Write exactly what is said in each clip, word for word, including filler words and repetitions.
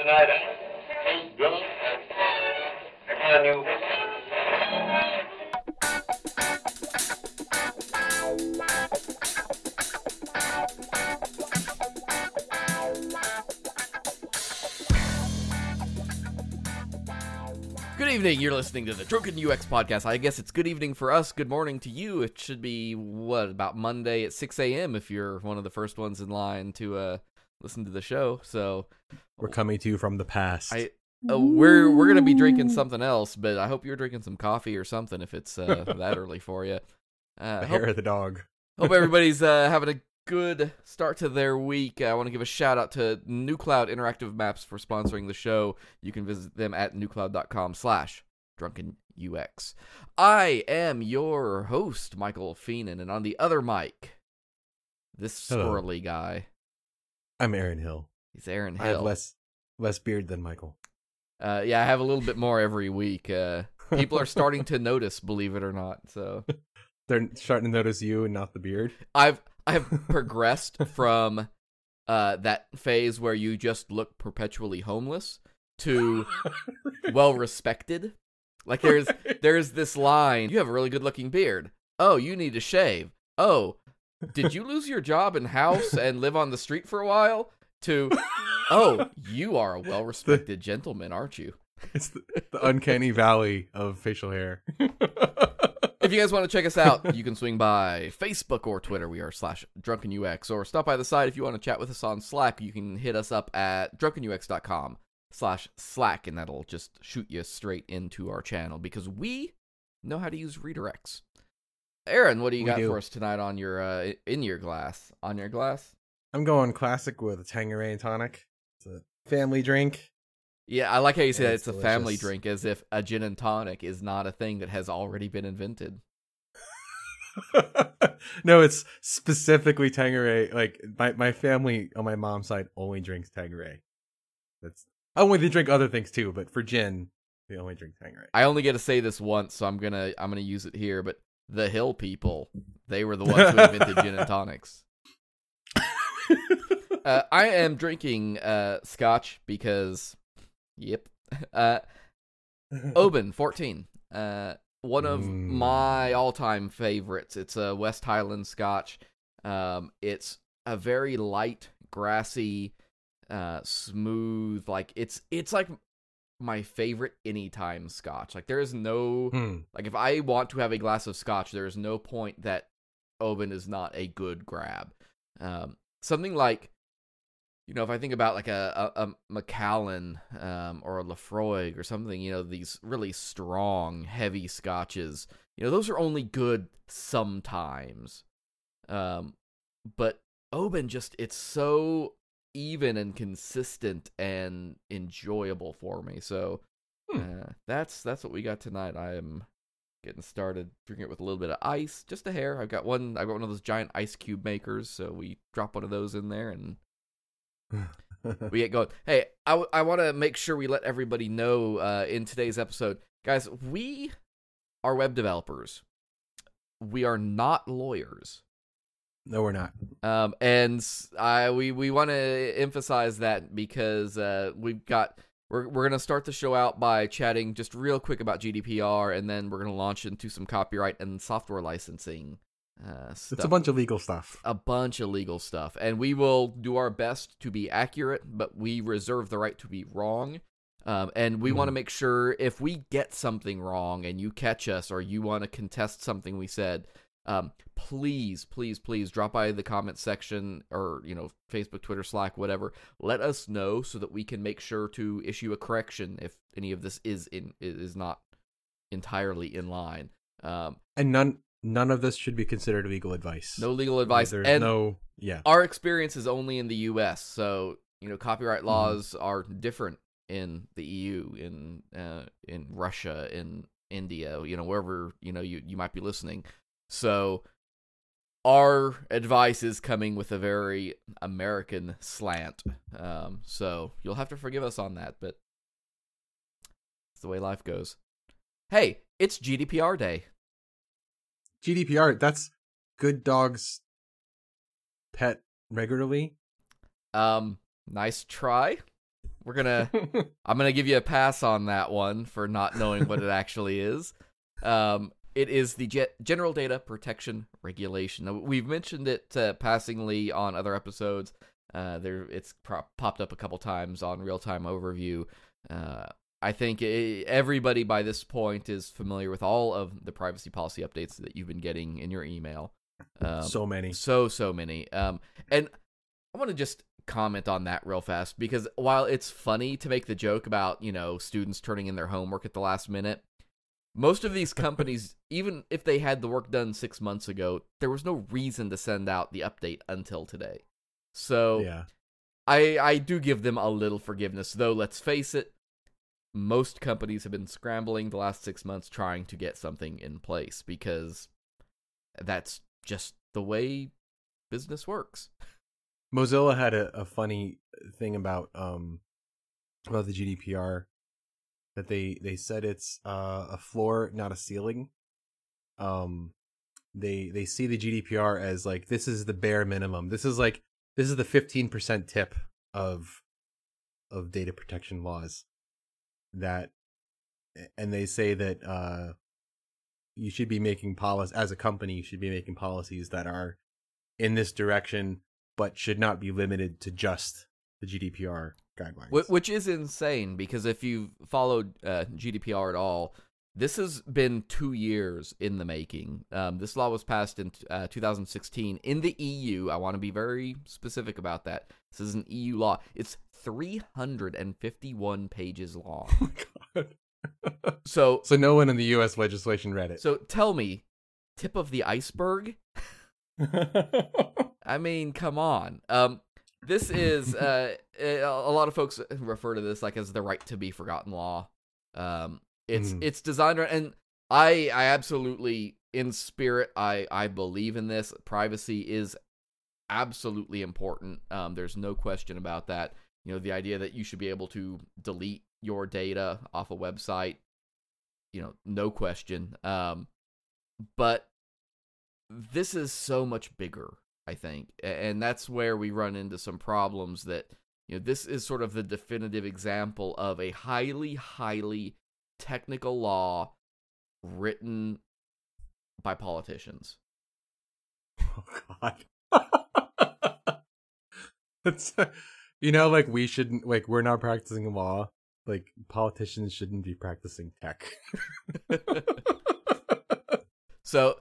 tonight, huh? Drunk? I knew. Good evening, you're listening to the Drunken U X podcast. I guess it's good evening for us, good morning to you. It should be, what, about Monday at six a.m. if you're one of the first ones in line to uh, listen to the show. So we're coming to you from the past. I, uh, we're we're going to be drinking something else, but I hope you're drinking some coffee or something if it's uh, that early for you. Uh, the hope, hair of the dog. Hope everybody's uh, having a good start to their week. I want to give a shout out to New Cloud Interactive Maps for sponsoring the show. You can visit them at newcloud.com slash drunken UX. I am your host, Michael Feenan, and on the other mic, this Hello. squirrely guy. I'm Aaron Hill. He's Aaron I have Hill. less less beard than Michael. Uh, yeah, I have a little bit more every week. Uh, people are starting to notice, believe it or not. So they're starting to notice you and not the beard. I've I've progressed from uh, that phase where you just look perpetually homeless to well respected. Like there's there's this line, you have a really good looking beard. Oh, you need to shave. Oh, did you lose your job and house and live on the street for a while? To oh, you are a well respected gentleman, aren't you? It's the, the uncanny valley of facial hair. If you guys want to check us out, you can swing by Facebook or Twitter. We are slash drunkenux, or stop by the site if you want to chat with us on Slack. You can hit us up at drunkenux.com slash Slack, and that'll just shoot you straight into our channel because we know how to use redirects. Aaron, what do you We got do. for us tonight on your uh, in your glass? On your glass? I'm going classic with a Tanqueray and tonic. It's a family drink. Yeah, I like how you say Yeah, that it's it's a family delicious. drink, as if a gin and tonic is not a thing that has already been invented. No, it's specifically Tanqueray. Like my, my family on my mom's side only drinks Tanqueray. That's I only they drink other things too, but for gin, they only drink Tanqueray. I only get to say this once, so I'm gonna I'm gonna use it here. But the Hill people, they were the ones who invented gin and tonics. uh, I am drinking uh, scotch because, yep, uh, Oban fourteen, uh, one of Mm. my all-time favorites. It's a West Highland Scotch. Um, it's a very light, grassy, uh, smooth. Like it's it's like my favorite anytime Scotch. Like there is no Hmm. like if I want to have a glass of Scotch, there is no point that Oban is not a good grab. Um, something like, you know, if I think about like a, a, a Macallan um, or a Lafroig or something, you know, these really strong, heavy Scotches, you know, those are only good sometimes. Um, but Oban just, it's so even and consistent and enjoyable for me. So Hmm. uh, that's that's what we got tonight. I am getting started drinking it with a little bit of ice, just a hair. I've got one. I got one of those giant ice cube makers, so we drop one of those in there and we get going. Hey, I, w- I want to make sure we let everybody know uh, in today's episode, guys, we are web developers. We are not lawyers. No, we're not. Um, and I we, we want to emphasize that because uh, we've got we're we're gonna start the show out by chatting just real quick about G D P R, and then we're gonna launch into some copyright and software licensing uh, stuff. It's a bunch of legal stuff. a bunch of legal stuff, and we will do our best to be accurate, but we reserve the right to be wrong. Um, and we Mhm. want to make sure if we get something wrong and you catch us or you want to contest something we said, um, please, please, please drop by the comment section or, you know, Facebook, Twitter, Slack, whatever. Let us know so that we can make sure to issue a correction if any of this is in is not entirely in line. Um, And none none of this should be considered legal advice. no legal advice. There's and no yeah. our experience is only in the U S, so you know copyright Mm-hmm. laws are different in the E U, in uh, in Russia, in India, you know wherever you know you, you might be listening. So our advice is coming with a very American slant. Um, so you'll have to forgive us on that, but it's the way life goes. Hey, it's G D P R Day. G D P R, that's good dogs pet regularly. Um, nice try. we're gonna I'm gonna give you a pass on that one for not knowing what it actually is. Um, it is the Ge- General Data Protection Regulation. Now, we've mentioned it uh, passingly on other episodes. Uh, there, it's pro- popped up a couple times on Real Time Overview. Uh, I think it, everybody by this point is familiar with all of the privacy policy updates that you've been getting in your email. Um, so many, so so many. Um, and I want to just comment on that real fast, because while it's funny to make the joke about, you know, students turning in their homework at the last minute, most of these companies, even if they had the work done six months ago, there was no reason to send out the update until today. So yeah. I I do give them a little forgiveness, though let's face it, most companies have been scrambling the last six months trying to get something in place, because that's just the way business works. Mozilla had a, a funny thing about um about the G D P R, that they they said it's uh, a floor, not a ceiling. Um, they they see the G D P R as like, this is the bare minimum. This is like this is the fifteen percent tip of of data protection laws. That, and they say that uh, you should be making policy as a company. You should be making policies that are in this direction, but should not be limited to just the G D P R guidelines. Which is insane, because if you've followed uh, G D P R at all, this has been two years in the making. Um, this law was passed in uh, two thousand sixteen in the E U. I want to be very specific about that. This is an E U law. It's three hundred fifty-one pages long. Oh my God. So, so no one in the U S legislation read it. So tell me, tip of the iceberg? I mean, come on. Um, this is uh, a lot of folks refer to this like as the right to be forgotten law. Um, it's Mm. it's designed, and I I absolutely, in spirit, I I believe in this. Privacy is absolutely important. Um, there's no question about that. You know, the idea that you should be able to delete your data off a website, you know, no question. Um, but this is so much bigger, I think, and that's where we run into some problems. That, you know, this is sort of the definitive example of a highly, highly technical law written by politicians. Oh God. That's, you know, like we shouldn't, like we're not practicing law. Like politicians shouldn't be practicing tech. So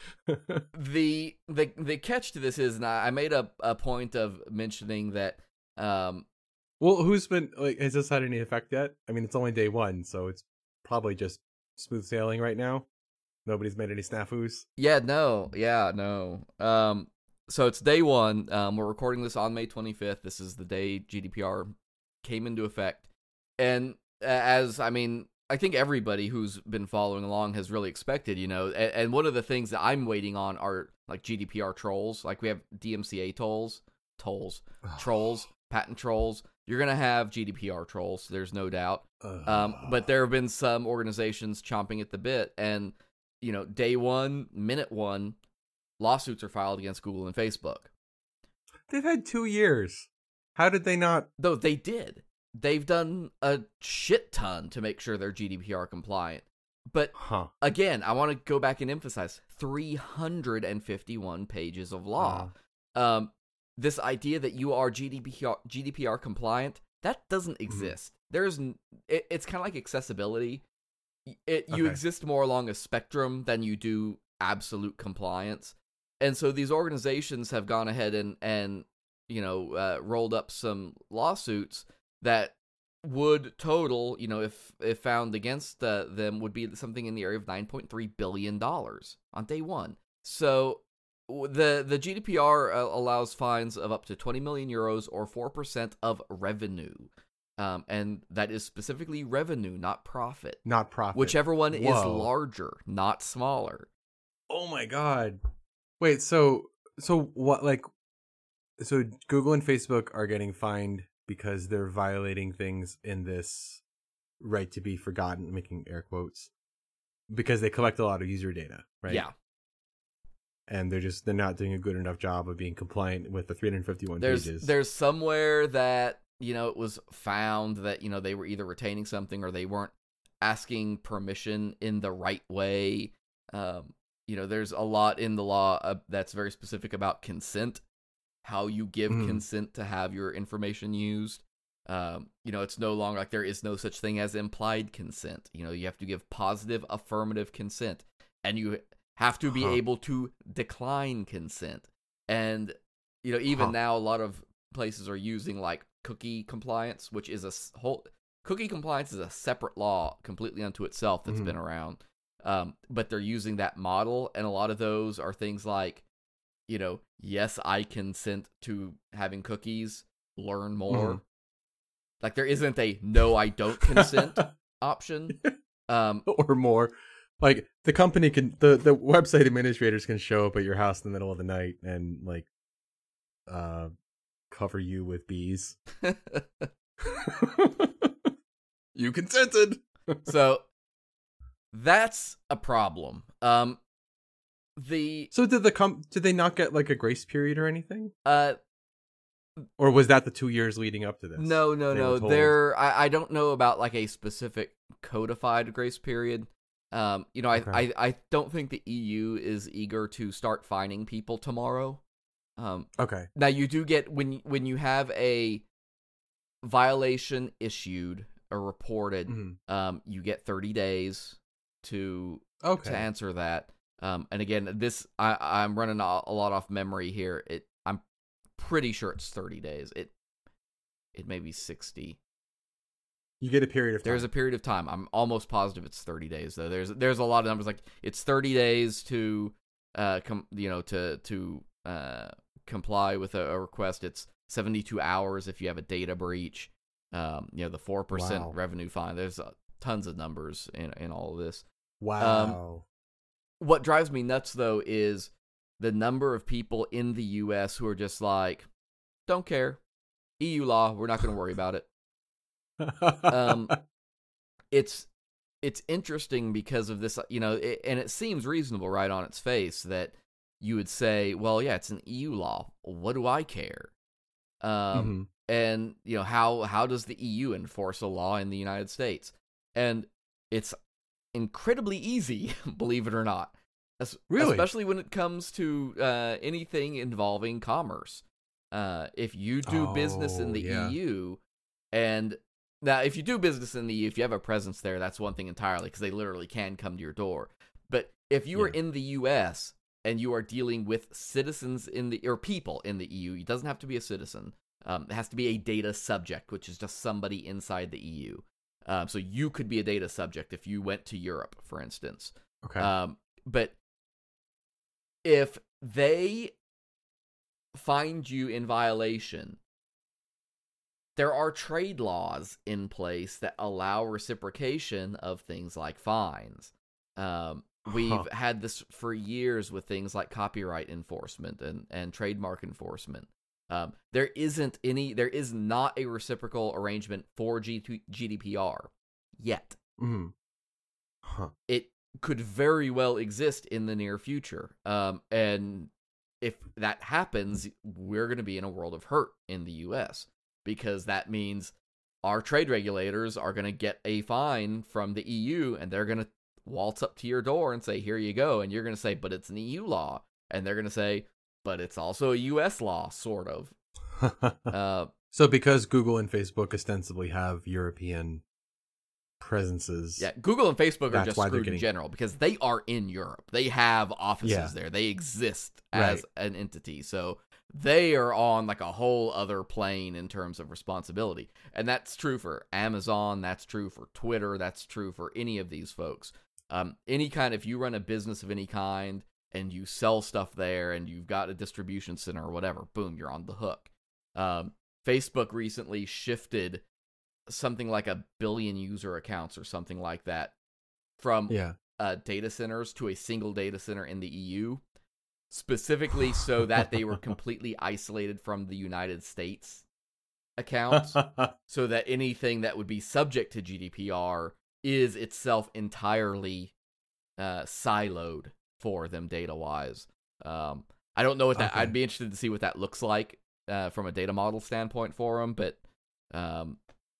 the the the catch to this is, and I made a, a point of mentioning that. Um, well, who's been like? Has this had any effect yet? I mean, it's only day one, so it's probably just smooth sailing right now. Nobody's made any snafus. Yeah, no, yeah, no. Um, so it's day one. Um, we're recording this on May twenty-fifth. This is the day G D P R came into effect, and uh, as I mean. I think everybody who's been following along has really expected, you know, and, and one of the things that I'm waiting on are like G D P R trolls. Like we have D M C A tolls, tolls, trolls, patent trolls. You're going to have G D P R trolls, there's no doubt. Um, but there have been some organizations chomping at the bit, and, you know, day one, minute one, lawsuits are filed against Google and Facebook. They've had two years. How did they not? Though they did. They've done a shit ton to make sure they're G D P R compliant. But huh. again, I want to go back and emphasize three hundred fifty-one pages of law. Uh, um, this idea that you are G D P R, G D P R compliant, that doesn't exist. Mm-hmm. There's, it, it's kind of like accessibility. It, you okay. exist more along a spectrum than you do absolute compliance. And so these organizations have gone ahead and, and you know, uh, rolled up some lawsuits that would total, you know, if if found against uh, them, would be something in the area of nine point three billion dollars on day one. So the the G D P R uh, allows fines of up to twenty million euros or four percent of revenue. Um, and that is specifically revenue, not profit. Not profit. Whichever one Whoa. is larger, not smaller. Oh my God. Wait, so so what, like, so Google and Facebook are getting fined because they're violating things in this right to be forgotten, making air quotes, because they collect a lot of user data, right? Yeah. And they're just, they're not doing a good enough job of being compliant with the three hundred fifty-one there's, pages. There's somewhere that you know, it was found that, you know, they were either retaining something or they weren't asking permission in the right way. Um, you know, there's a lot in the law uh, that's very specific about consent, how you give Mm. consent to have your information used. Um, you know, it's no longer like there is no such thing as implied consent. You know, you have to give positive, affirmative consent, and you have to be Huh. able to decline consent. And, you know, even Huh. now, a lot of places are using like cookie compliance, which is a s- whole cookie compliance is a separate law completely unto itself that's Mhm. been around. Um, but they're using that model, and a lot of those are things like, you know, yes, I consent to having cookies. Learn more. Mhm. Like there isn't a no, I don't consent option. Um, or more. Like the company can, the the website administrators can show up at your house in the middle of the night and like, uh, cover you with bees. You consented. so that's a problem. Um, the So did the com did they not get like a grace period or anything? uh. Or was that the two years leading up to this? No, no, They no. were told- There, I, I don't know about like a specific codified grace period. Um, you know, I, Okay. I, I don't think the E U is eager to start fining people tomorrow. Um, Okay. now you do get when when you have a violation issued or reported, Mhm. um, you get thirty days to Okay. to answer that. Um, and again, this I, I'm running a, a lot off memory here. It I'm pretty sure it's thirty days. It it may be sixty. You get a period of time. There's a period of time. I'm almost positive it's thirty days though. There's there's a lot of numbers like it's thirty days to uh com- you know to to uh comply with a, a request. It's seventy-two hours if you have a data breach. Um, you know, the four percent Wow. revenue fine. There's uh, tons of numbers in in all of this. Wow. What drives me nuts though is the number of people in the U S who are just like, don't care. E U law, we're not going to worry about it. um, It's it's interesting because of this, you know, it, and it seems reasonable right on its face that you would say, well, yeah, it's an E U law. What do I care? Um, Mhm. And, you know, how how does the E U enforce a law in the United States? And it's incredibly easy, believe it or not. Es- Really? Especially when it comes to uh, anything involving commerce. Uh, if you do business in Oh, the yeah. E U, and now if you do business in the E U, if you have a presence there, that's one thing entirely, because they literally can come to your door. But if you are Yeah. in the U S and you are dealing with citizens in the, or people in the E U, it doesn't have to be a citizen. Um, it has to be a data subject, which is just somebody inside the E U. Um, so you could be a data subject if you went to Europe, for instance. Okay. Um, but if they find you in violation, there are trade laws in place that allow reciprocation of things like fines. Um, we've Huh. had this for years with things like copyright enforcement and, and trademark enforcement. Um, there isn't any, there is not a reciprocal arrangement for G- GDPR yet. Mhm. Huh. It could very well exist in the near future. Um, and if that happens, we're going to be in a world of hurt in the U S, because that means our trade regulators are going to get a fine from the E U, and they're going to waltz up to your door and say, here you go. And you're going to say, but it's an E U law. And they're going to say, but it's also a U S law, sort of. Uh, So because Google and Facebook ostensibly have European presences. yeah, Google and Facebook are That's just why they're screwed in getting- general because they are in Europe. They have offices Yeah. there. They exist as Right. an entity. So they are on like a whole other plane in terms of responsibility. And that's true for Amazon. That's true for Twitter. That's true for any of these folks. Um, any kind, if you run a business of any kind and you sell stuff there and you've got a distribution center or whatever, boom, you're on the hook. Um, Facebook recently shifted something like a billion user accounts or something like that from Yeah. uh, data centers to a single data center in the E U, specifically so that they were completely isolated from the United States accounts, so that anything that would be subject to G D P R is itself entirely uh, siloed for them data-wise. Um, I don't know what that. Okay. I'd be interested to see what that looks like uh, from a data model standpoint for them, but Um,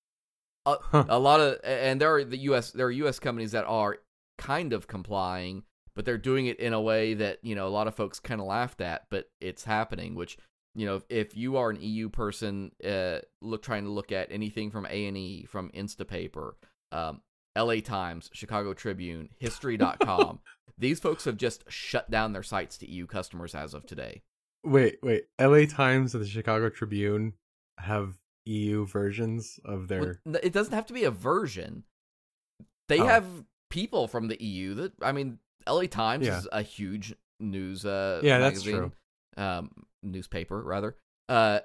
a, Huh. a lot of, and there are the U S there are U S companies that are kind of complying, but they're doing it in a way that, you know, a lot of folks kind of laughed at, but it's happening. Which, you know, if you are an E U person, uh, look trying to look at anything from A and E, from Instapaper, um, L A Times, Chicago Tribune, History dot com, these folks have just shut down their sites to E U customers as of today. Wait, wait. L A Times and the Chicago Tribune have E U versions of their. Well, it doesn't have to be a version. They Oh. have people from the E U that, I mean, L A Times Yeah. is a huge news uh Yeah, that's magazine, um newspaper rather. Uh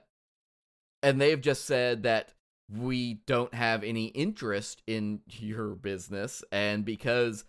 and they've just said that we don't have any interest in your business, and because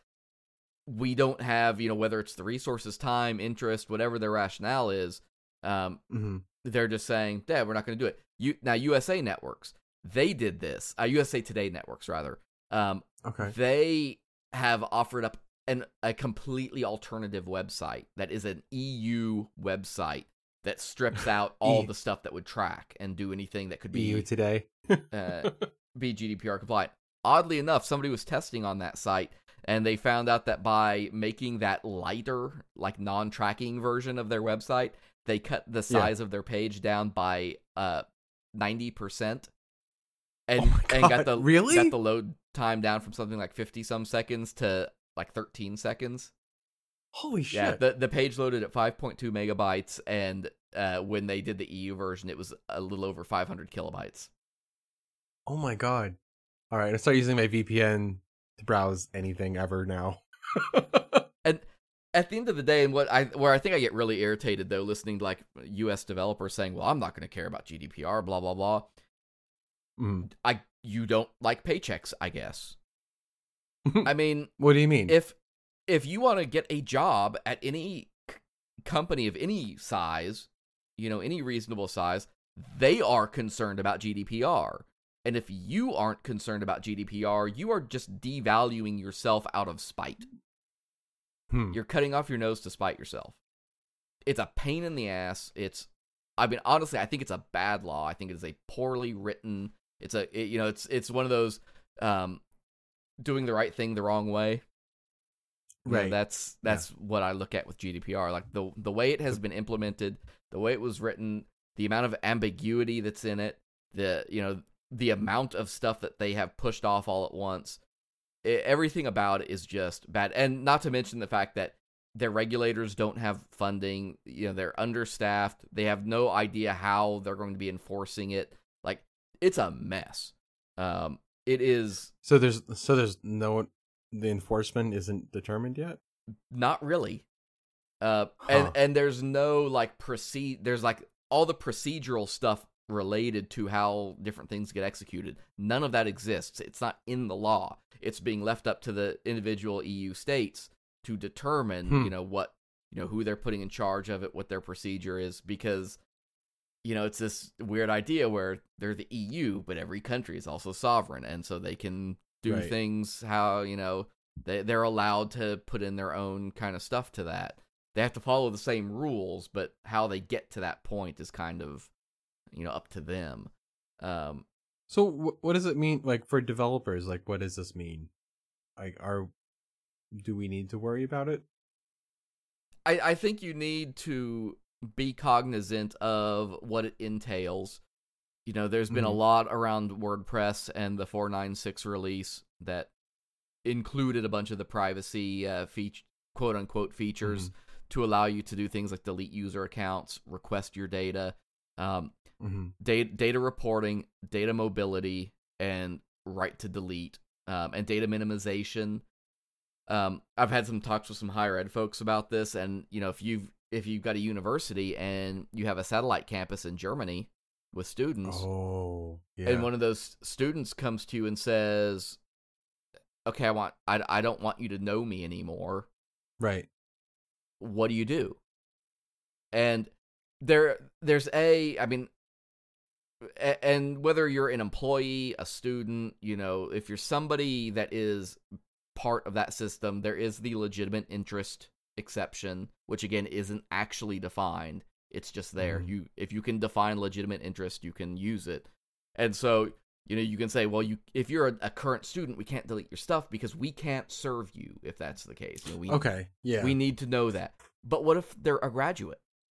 we don't have, you know, whether it's the resources, time, interest, whatever their rationale is, um Mhm. they're just saying, "Dad, we're not going to do it." You now U S A Networks, they did this. Uh, U S A Today Networks rather. Um, Okay. They have offered up an a completely alternative website that is an E U website that strips out all E- the stuff that would track and do anything that could E U be Today. uh, be G D P R compliant. Oddly enough, somebody was testing on that site, and they found out that by making that lighter, like non-tracking version of their website, they cut the size of their page down by uh ninety percent, and Oh my and got God, the really? got the load time down from something like fifty some seconds to like thirteen seconds. Holy shit. Yeah, the the page loaded at five point two megabytes, and uh, when they did the E U version, it was a little over five hundred kilobytes. Oh my God. All right, I start using my V P N to browse anything ever now. And at the end of the day, and what I where I think I get really irritated though, listening to like U S developers saying, "Well, I'm not going to care about G D P R," blah blah blah. Mm. I you don't like paychecks, I guess. I mean, What do you mean? if if you want to get a job at any c- company of any size, you know, any reasonable size, they are concerned about G D P R. And if you aren't concerned about G D P R, you are just devaluing yourself out of spite. Hmm. You're cutting off your nose to spite yourself. It's a pain in the ass. It's, I mean, honestly, I think it's a bad law. I think it is a poorly written. It's a, it, you know, it's it's one of those um, doing the right thing the wrong way. You know, Right. that's that's what I look at with G D P R. Like the the way it has been implemented, the way it was written, the amount of ambiguity that's in it, the you know the amount of stuff that they have pushed off all at once. It, everything about it is just bad, and not to mention the fact that their regulators don't have funding. You know, they're understaffed. They have no idea how they're going to be enforcing it. Like, it's a mess. Um, it is So there's so there's no the enforcement isn't determined yet. not really. Uh, Huh. and and there's no like proceed. There's like all the procedural stuff related to how different things get executed. None of that exists. It's not in the law. It's being left up to the individual E U states to determine, Hmm. you know, what, you know, who they're putting in charge of it, what their procedure is, because, you know, it's this weird idea where they're the E U, but every country is also sovereign, and so they can do Right. things how, you know, they, they're allowed to put in their own kind of stuff to that. They have to follow the same rules, but how they get to that point is kind of, you know, up to them. Um, So wh- what does it mean, like, for developers? Like, what does this mean? Like, are do we need to worry about it? I, I think you need to be cognizant of what it entails. You know, there's been a Mhm. lot around WordPress and the four ninety-six release that included a bunch of the privacy uh, feature, quote unquote features Mhm. to allow you to do things like delete user accounts, request your data, um, Mm-hmm. data, data reporting, data mobility, and right to delete, um, and data minimization. Um, I've had some talks with some higher ed folks about this, and you know, if you've if you've got a university and you have a satellite campus in Germany with students, Oh, yeah. and one of those students comes to you and says, "Okay, I want I, I don't want you to know me anymore." Right. What do you do? And there there's a I mean a- and whether you're an employee, a student, you know, if you're somebody that is part of that system, there is the legitimate interest exception, which again isn't actually defined. It's just there. Mhm. You if you can define legitimate interest, you can use it. And so You know, you can say, well, you if you're a, a current student, we can't delete your stuff because we can't serve you if that's the case. You know, we, Okay, yeah. we need to know that. But what if they're a graduate?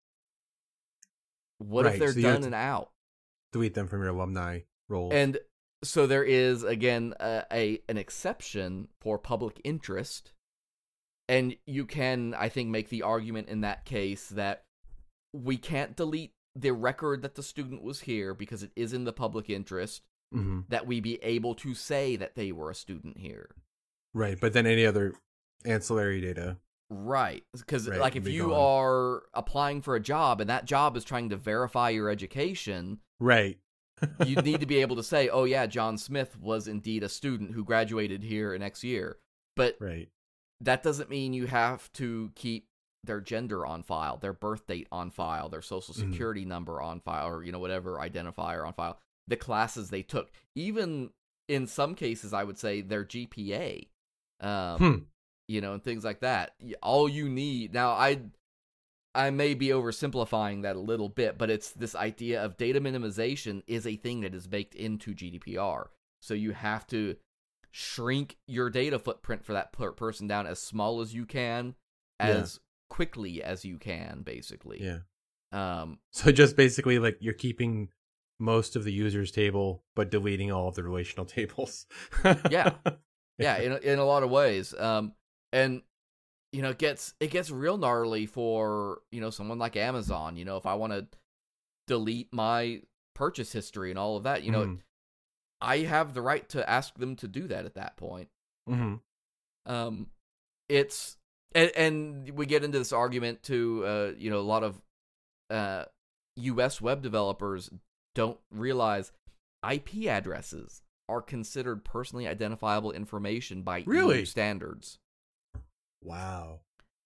What Right, if they're so you have done to- and out? Delete them from your alumni roll. And so there is, again, a, a an exception for public interest. And you can, I think, make the argument in that case that we can't delete the record that the student was here because it is in the public interest, hmm that we be able to say that they were a student here. Right, but then any other ancillary data. Right. Because, Right, like, can if be you gone. are applying for a job and that job is trying to verify your education, Right. you need to be able to say, oh, yeah, John Smith was indeed a student who graduated here next year. But Right. that doesn't mean you have to keep their gender on file, their birth date on file, their social Mhm. security number on file, or, you know, whatever identifier on file, the classes they took. Even in some cases, I would say their G P A, um, Hmm. you know, and things like that. Y- All you need now, I, I may be oversimplifying that a little bit, but it's this idea of data minimization is a thing that is baked into G D P R. So you have to shrink your data footprint for that per- person down as small as you can, as quickly as you can, basically. Yeah. Um, So just basically like you're keeping most of the users table, but deleting all of the relational tables. Yeah. yeah, in a- in a lot of ways. Um, and you know, it gets it gets real gnarly for, you know, someone like Amazon. You know, if I want to delete my purchase history and all of that, you know, Mhm. I have the right to ask them to do that at that point. Mhm. Um, it's and, and we get into this argument too. Uh, you know, a lot of uh, U S web developers don't realize I P addresses are considered personally identifiable information by E U Really? standards. Wow.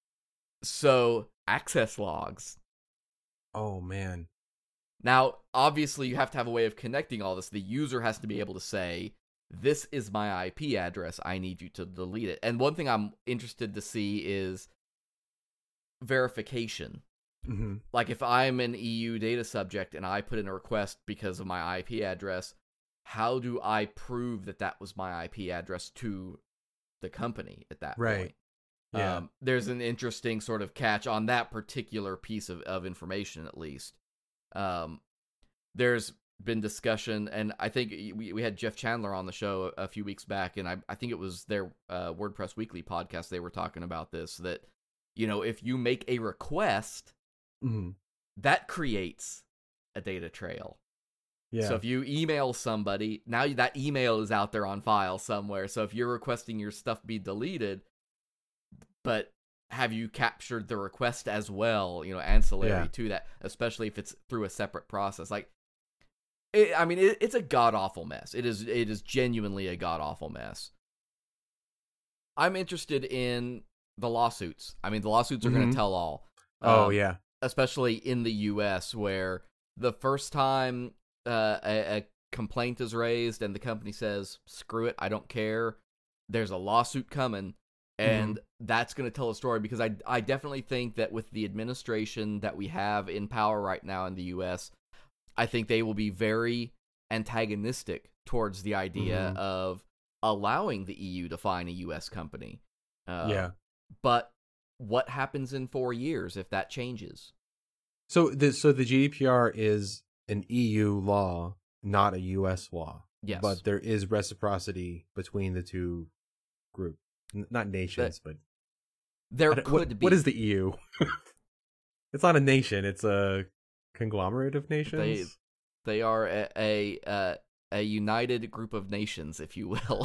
So access logs. Oh man. Now, obviously, you have to have a way of connecting all this. The user has to be able to say, this is my I P address. I need you to delete it. And one thing I'm interested to see is verification. hmm Like, if I'm an E U data subject and I put in a request because of my I P address, how do I prove that that was my I P address to the company at that Right. point? Yeah. Um, there's an interesting sort of catch on that particular piece of, of information, at least. Um, there's been discussion, and I think we we had Jeff Chandler on the show a, a few weeks back, and I, I think it was their uh, WordPress Weekly podcast. They were talking about this, that, you know, if you make a request, hmm that creates a data trail. Yeah. So if you email somebody, now that email is out there on file somewhere. So if you're requesting your stuff be deleted, but have you captured the request as well, you know, ancillary Yeah. to that, especially if it's through a separate process. Like, it, I mean, it, it's a god-awful mess. It is it is genuinely a god-awful mess. I'm interested in the lawsuits. I mean, the lawsuits are going Mhm. to tell all. oh Um, yeah. Especially in the U S, where the first time uh, a, a complaint is raised and the company says, screw it, I don't care, there's a lawsuit coming, and that's going to tell a story, because I, I definitely think that with the administration that we have in power right now in the U S, I think they will be very antagonistic towards the idea Mhm. of allowing the E U to fine a U S company. Uh, yeah. But what happens in four years if that changes? So the so the G D P R is an E U law, not a U S law. Yes. But there is reciprocity between the two group, N- not nations, but There I don't- could what, be. what is the E U? It's not a nation. It's a conglomerate of nations. They are a a, uh, a united group of nations, if you will.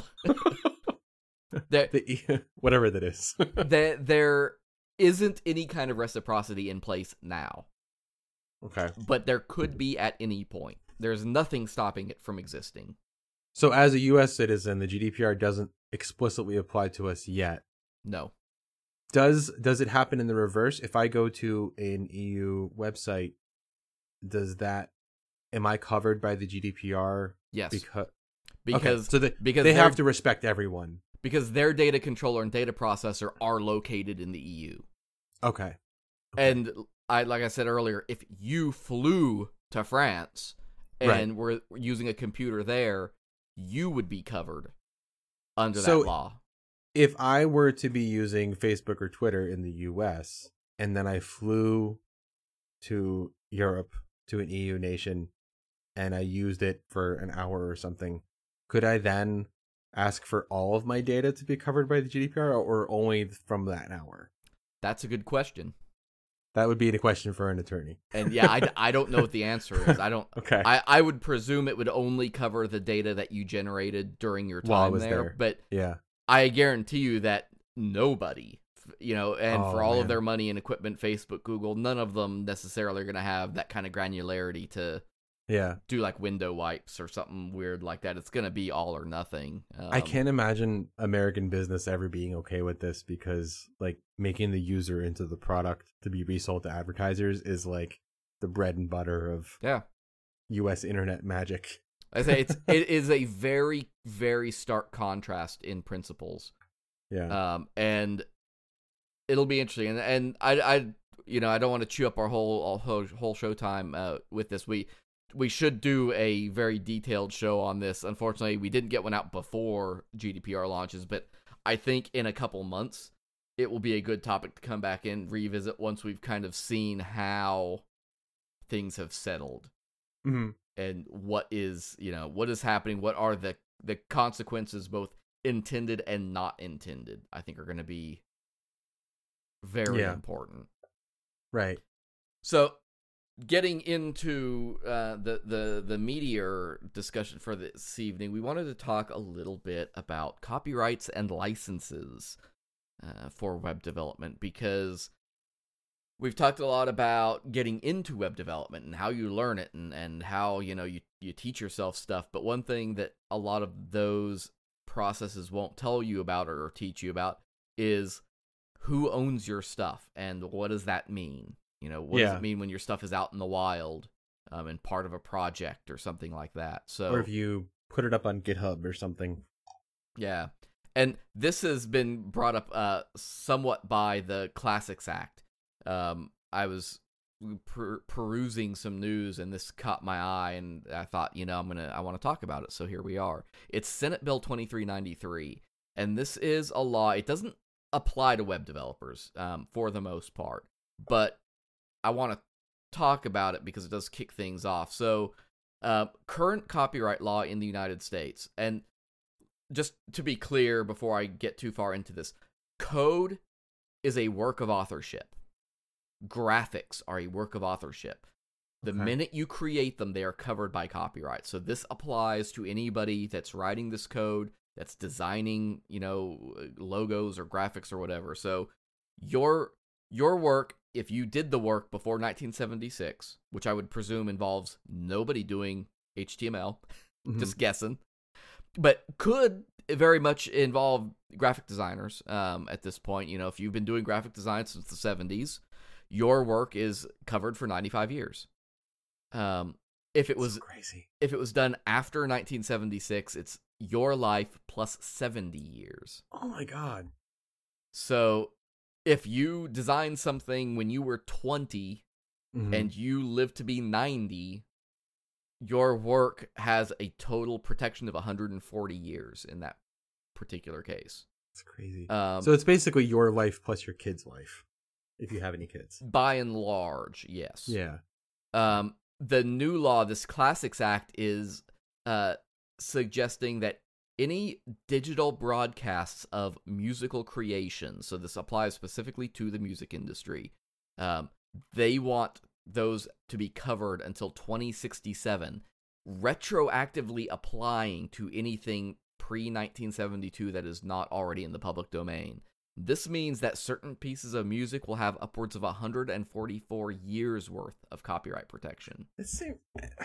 there, The E- whatever that is. there, there isn't any kind of reciprocity in place now, Okay. but there could be at any point. There's nothing stopping it from existing. So as a U S citizen, the G D P R doesn't explicitly apply to us yet. No. Does does it happen in the reverse? If I go to an E U website, does that am I covered by the G D P R? Yes. Because Because okay, so they, because they they're- have to respect everyone. because their data controller and data processor are located in the E U. Okay. And I like I said earlier, if you flew to France and Right. were using a computer there, you would be covered under So- that law. If I were to be using Facebook or Twitter in the U S and then I flew to Europe, to an E U nation, and I used it for an hour or something, could I then ask for all of my data to be covered by the G D P R, or only from that hour? That's a good question. That would be the question for an attorney. And yeah, I, I don't know what the answer is. I don't. Okay. I, I would presume it would only cover the data that you generated during your time While I was there, there. But Yeah. I guarantee you that nobody, you know, and Oh, for all man. of their money and equipment, Facebook, Google, none of them necessarily are going to have that kind of granularity to Yeah. do like window wipes or something weird like that. It's going to be all or nothing. Um, I can't imagine American business ever being okay with this, because like making the user into the product to be resold to advertisers is like the bread and butter of Yeah. U S internet magic. I say it's it is a very very stark contrast in principles. Yeah. Um, and it'll be interesting. And and I I you know I don't want to chew up our whole whole, whole show time uh, with this. We we should do a very detailed show on this. Unfortunately, we didn't get one out before G D P R launches, but I think in a couple months it will be a good topic to come back and revisit once we've kind of seen how things have settled. hmm And what is, you know, what is happening? What are the the consequences, both intended and not intended? I think are going to be very Yeah. important. Right. So, getting into uh, the the the meteor discussion for this evening, we wanted to talk a little bit about copyrights and licenses uh, for web development, because we've talked a lot about getting into web development and how you learn it, and, and how, you know, you, you teach yourself stuff. But one thing that a lot of those processes won't tell you about or teach you about is who owns your stuff, and what does that mean? You know, what does Yeah. it mean when your stuff is out in the wild um, and part of a project or something like that? So, Or if you put it up on GitHub or something. yeah. And this has been brought up uh, somewhat by the Classics Act. Um, I was per- perusing some news, and this caught my eye, and I thought, you know, I'm gonna, I want to talk about it. So here we are. It's Senate Bill twenty-three ninety-three, and this is a law. It doesn't apply to web developers um, for the most part, but I want to talk about it because it does kick things off. So, uh, current copyright law in the United States, and just to be clear before I get too far into this, code is a work of authorship. Graphics are a work of authorship. The Okay. minute you create them, they are covered by copyright. So this applies to anybody that's writing this code, that's designing, you know, logos or graphics or whatever. So your your work, if you did the work before nineteen seventy-six, which I would presume involves nobody doing H T M L, Mhm. just guessing, but could very much involve graphic designers um, at this point. You know, if you've been doing graphic design since the seventies, your work is covered for ninety-five years. Um, if it was So crazy. if it was done after nineteen seventy-six, it's your life plus seventy years. Oh my god. So if you designed something when you were twenty Mhm. and you live to be ninety, your work has a total protection of one hundred forty years in that particular case. It's crazy. Um, So it's basically your life plus your kid's life, if you have any kids. by and large, yes. Yeah. Um, the new law, this Classics Act, is uh, suggesting that any digital broadcasts of musical creations, so this applies specifically to the music industry, um, they want those to be covered until twenty sixty-seven, retroactively applying to anything pre nineteen seventy-two that is not already in the public domain. This means that certain pieces of music will have upwards of one hundred forty-four years worth of copyright protection. It seems.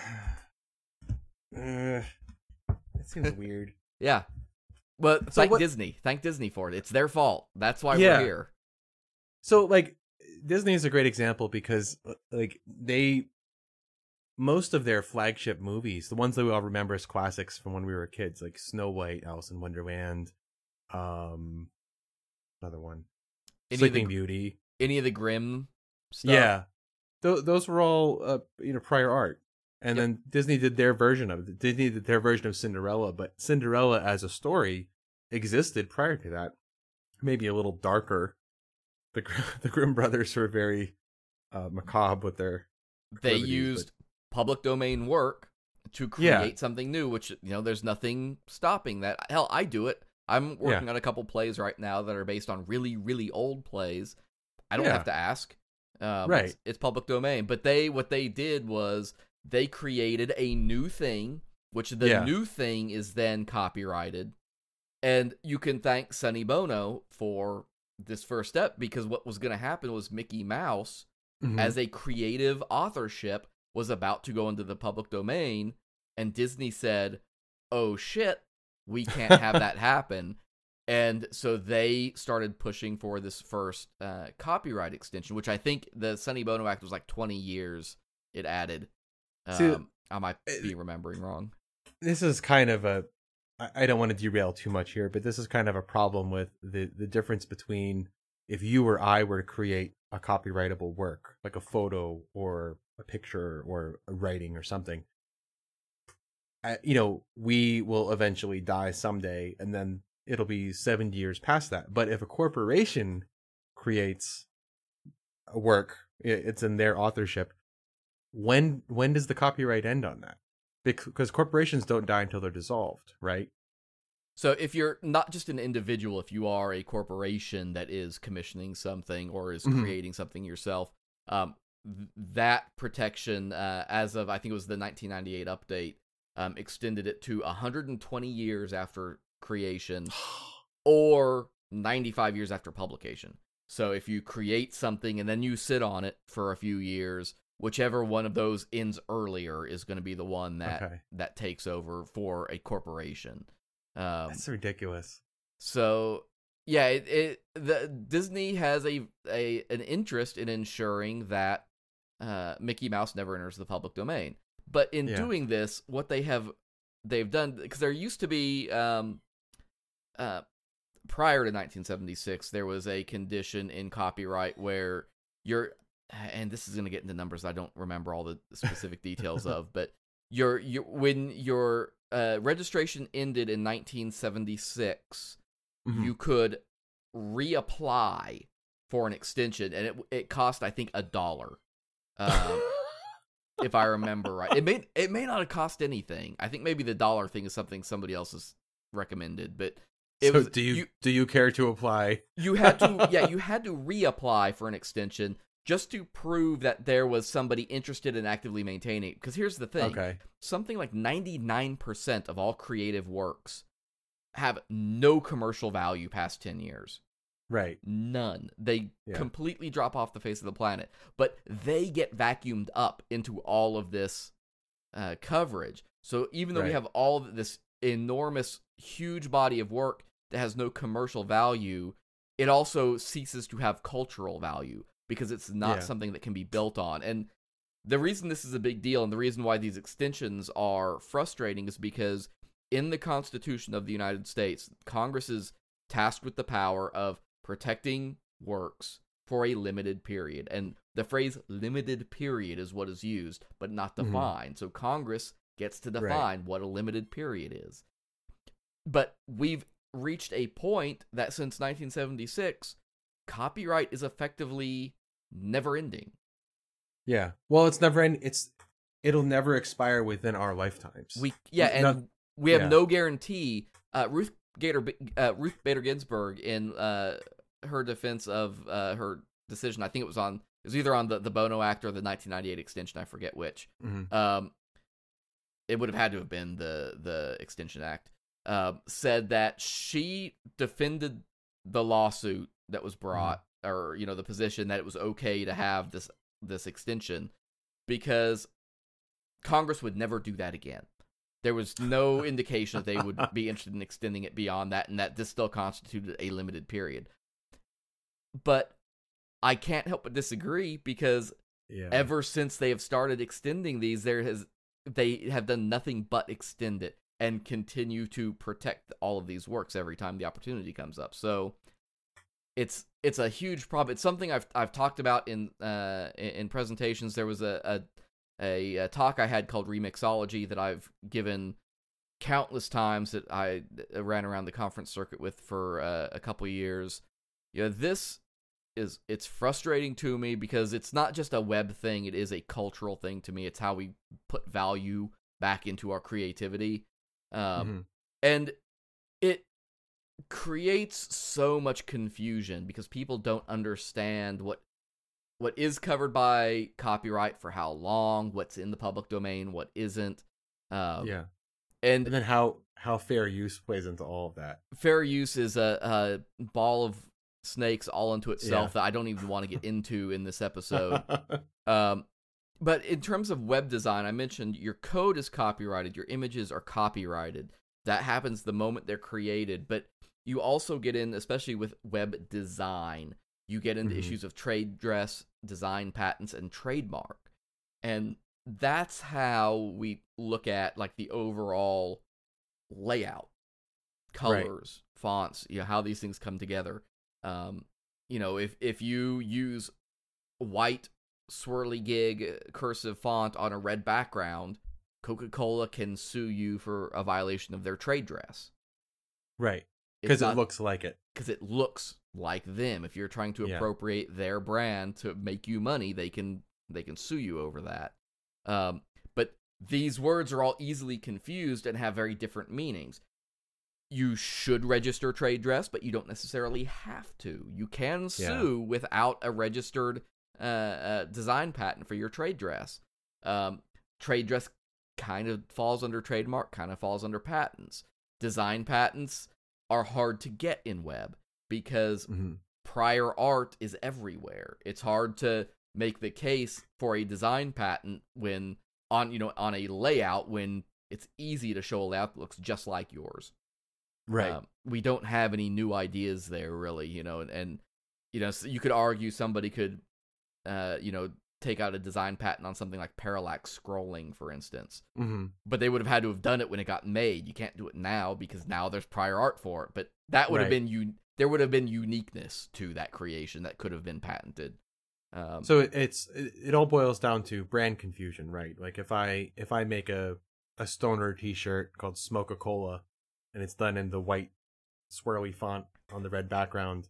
Uh, it seems weird. Yeah. Well, So thank what- Disney. Thank Disney for it. It's their fault. That's why Yeah. we're here. So like Disney is a great example because like they most of their flagship movies, the ones that we all remember as classics from when we were kids, like Snow White, Alice in Wonderland, um another one, Any of Sleeping the- Beauty. Any of the Grimm stuff? Yeah. Th- those were all uh, you know prior art. And Yep. then Disney did their version of it. Disney did their version of Cinderella, but Cinderella as a story existed prior to that. Maybe a little darker. The the Grimm brothers were very uh, macabre with their. They proclivities, used public domain work to create Yeah. something new, which, you know, there's nothing stopping that. Hell, I do it. I'm working Yeah. on a couple plays right now that are based on really, really old plays. I don't Yeah. have to ask. Um, Right. It's, it's public domain. But they, what they did was they created a new thing, which the Yeah. new thing is then copyrighted. And you can thank Sonny Bono for this first step, because what was going to happen was Mickey Mouse, Mhm. as a creative authorship, was about to go into the public domain, and Disney said, oh shit, we can't have that happen. And so they started pushing for this first uh, copyright extension, which I think the Sonny Bono Act was like twenty years it added. Um, See, I might be remembering wrong. This is kind of a. I I don't want to derail too much here, but this is kind of a problem with the the difference between if you or I were to create a copyrightable work, like a photo or a picture or a writing or something. Uh, you know, we will eventually die someday, and then it'll be seventy years past that. But if a corporation creates a work, i- it's in their authorship. When when does the copyright end on that? Because corporations don't die until they're dissolved, right? So if you're not just an individual, if you are a corporation that is commissioning something or is Mhm. creating something yourself, um, th- that protection, uh, as of I think it was the nineteen ninety-eight update, um, extended it to one hundred twenty years after creation or ninety-five years after publication. So if you create something and then you sit on it for a few years, whichever one of those ends earlier is going to be the one that Okay. that takes over for a corporation. Um, That's ridiculous. so yeah, it, it the Disney has a a an interest in ensuring that uh, Mickey Mouse never enters the public domain. But in Yeah. doing this, what they have they've done, because there used to be um, uh, prior to nineteen seventy-six, there was a condition in copyright where you're, and this is going to get into numbers I don't remember all the specific details of, but your your when your uh, registration ended in nineteen seventy-six, Mhm. you could reapply for an extension, and it it cost I think a dollar, um, if I remember right. It may it may not have cost anything. I think maybe the dollar thing is something somebody else has recommended, but it so was do you, you do you care to apply? you had to yeah you had to reapply for an extension just to prove that there was somebody interested in actively maintaining it. Because here's the thing. Okay. Something like ninety-nine percent of all creative works have no commercial value past ten years. Right. None. They Yeah. completely drop off the face of the planet. But they get vacuumed up into all of this uh, coverage. So even though we Right. have all this enormous, huge body of work that has no commercial value, it also ceases to have cultural value because it's not Yeah. something that can be built on. And the reason this is a big deal and the reason why these extensions are frustrating is because in the Constitution of the United States, Congress is tasked with the power of protecting works for a limited period. And the phrase limited period is what is used, but not Mhm. defined. So Congress gets to Right. define what a limited period is. But we've reached a point that since nineteen seventy-six, copyright is effectively never ending. Yeah. Well, it's never end. It's it'll never expire within our lifetimes. We yeah, and Not- we have yeah. no guarantee. Uh, Ruth Gator uh, Ruth Bader Ginsburg, in uh, her defense of uh, her decision, I think it was on it was either on the, the Bono Act or the nineteen ninety-eight extension. I forget which. Mhm. Um, it would have had to have been the the Extension Act. Uh, said that she defended the lawsuit that was brought, or you know, the position that it was okay to have this this extension because Congress would never do that again. There was no indication that they would be interested in extending it beyond that, and that this still constituted a limited period. But I can't help but disagree because Yeah. ever since they have started extending these, there has they have done nothing but extend it and continue to protect all of these works every time the opportunity comes up. So it's it's a huge problem. It's something I've I've talked about in uh in presentations. There was a, a a, a talk I had called Remixology that I've given countless times that I ran around the conference circuit with for uh, a couple of years. You know, this is, it's frustrating to me because it's not just a web thing, it is a cultural thing to me. It's how we put value back into our creativity. Um, mm-hmm. And it creates so much confusion because people don't understand what what is covered by copyright for how long, what's in the public domain, what isn't. Um, yeah. And, and then how, how fair use plays into all of that. Fair use is a, a ball of snakes all into itself yeah. that I don't even want to get into in this episode. um, but in terms of web design, I mentioned your code is copyrighted, your images are copyrighted. That happens the moment they're created. But you also get in, especially with web design, you get into mm-hmm. issues of trade dress, design patents, and trademark. And that's how we look at like the overall layout, colors, right. fonts, you know, how these things come together. Um, you know, if, if you use white swirly gig cursive font on a red background, Coca-Cola can sue you for a violation of their trade dress. Right. Because it looks like it. Because it looks like them. If you're trying to yeah. appropriate their brand to make you money, they can they can sue you over that. Um, but these words are all easily confused and have very different meanings. You should register trade dress, but you don't necessarily have to. You can sue yeah. without a registered uh, uh, design patent for your trade dress. Um, trade dress kind of falls under trademark, kind of falls under patents. Design patents are hard to get in web because mm-hmm. prior art is everywhere. It's hard to make the case for a design patent when on, you know, on a layout when it's easy to show a layout that looks just like yours. Right. Um, we don't have any new ideas there really, you know, and, and you know, so you could argue somebody could, uh, you know, take out a design patent on something like parallax scrolling, for instance. Mm-hmm. But they would have had to have done it when it got made. You can't do it now because now there's prior art for it. But that would right. have been you. There would have been uniqueness to that creation that could have been patented. Um, so it, it's it, it all boils down to brand confusion, right? Like if I if I make a a stoner T-shirt called Smoke-A-Cola, and it's done in the white swirly font on the red background,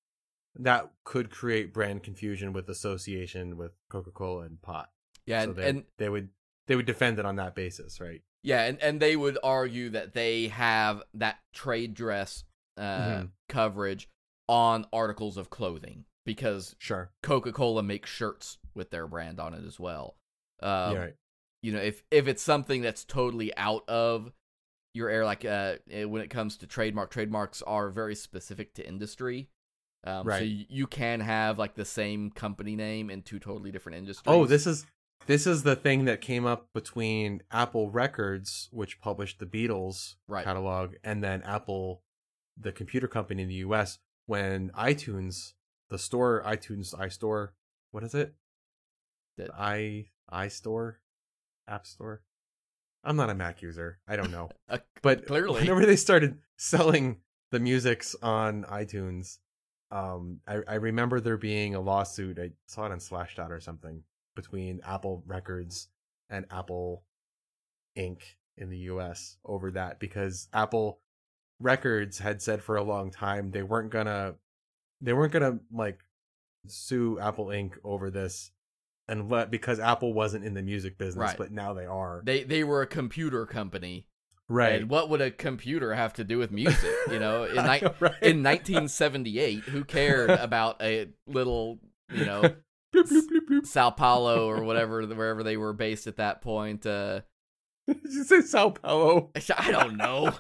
that could create brand confusion with association with Coca-Cola and pot. Yeah, so and, they, and they would they would defend it on that basis, right? Yeah, and, and they would argue that they have that trade dress uh, mm-hmm. coverage on articles of clothing because sure. Coca-Cola makes shirts with their brand on it as well. Um, yeah, right. You know, if if it's something that's totally out of your area, like uh, when it comes to trademark, trademarks are very specific to industry. Um, right. So you, you can have like the same company name in two totally different industries. Oh, this is this is the thing that came up between Apple Records, which published the Beatles right. catalog, and then Apple, the computer company in the U S, when iTunes, the store, iTunes iStore, what is it? The i iStore, App Store. I'm not a Mac user. I don't know. uh, but clearly, whenever they started selling the musics on iTunes, um, I, I remember there being a lawsuit. I saw it on Slashdot or something between Apple Records and Apple Incorporated in the U S over that because Apple Records had said for a long time they weren't gonna, they weren't gonna like sue Apple Incorporated over this. And let, because Apple wasn't in the music business, right. but now they are. They they were a computer company, right? And what would a computer have to do with music? You know, in ni- know, right? in nineteen seventy-eight, who cared about a little, you know, bloop, bloop, bloop, bloop. Sao Paulo or whatever, wherever they were based at that point? Uh, Did you say Sao Paulo? I don't know.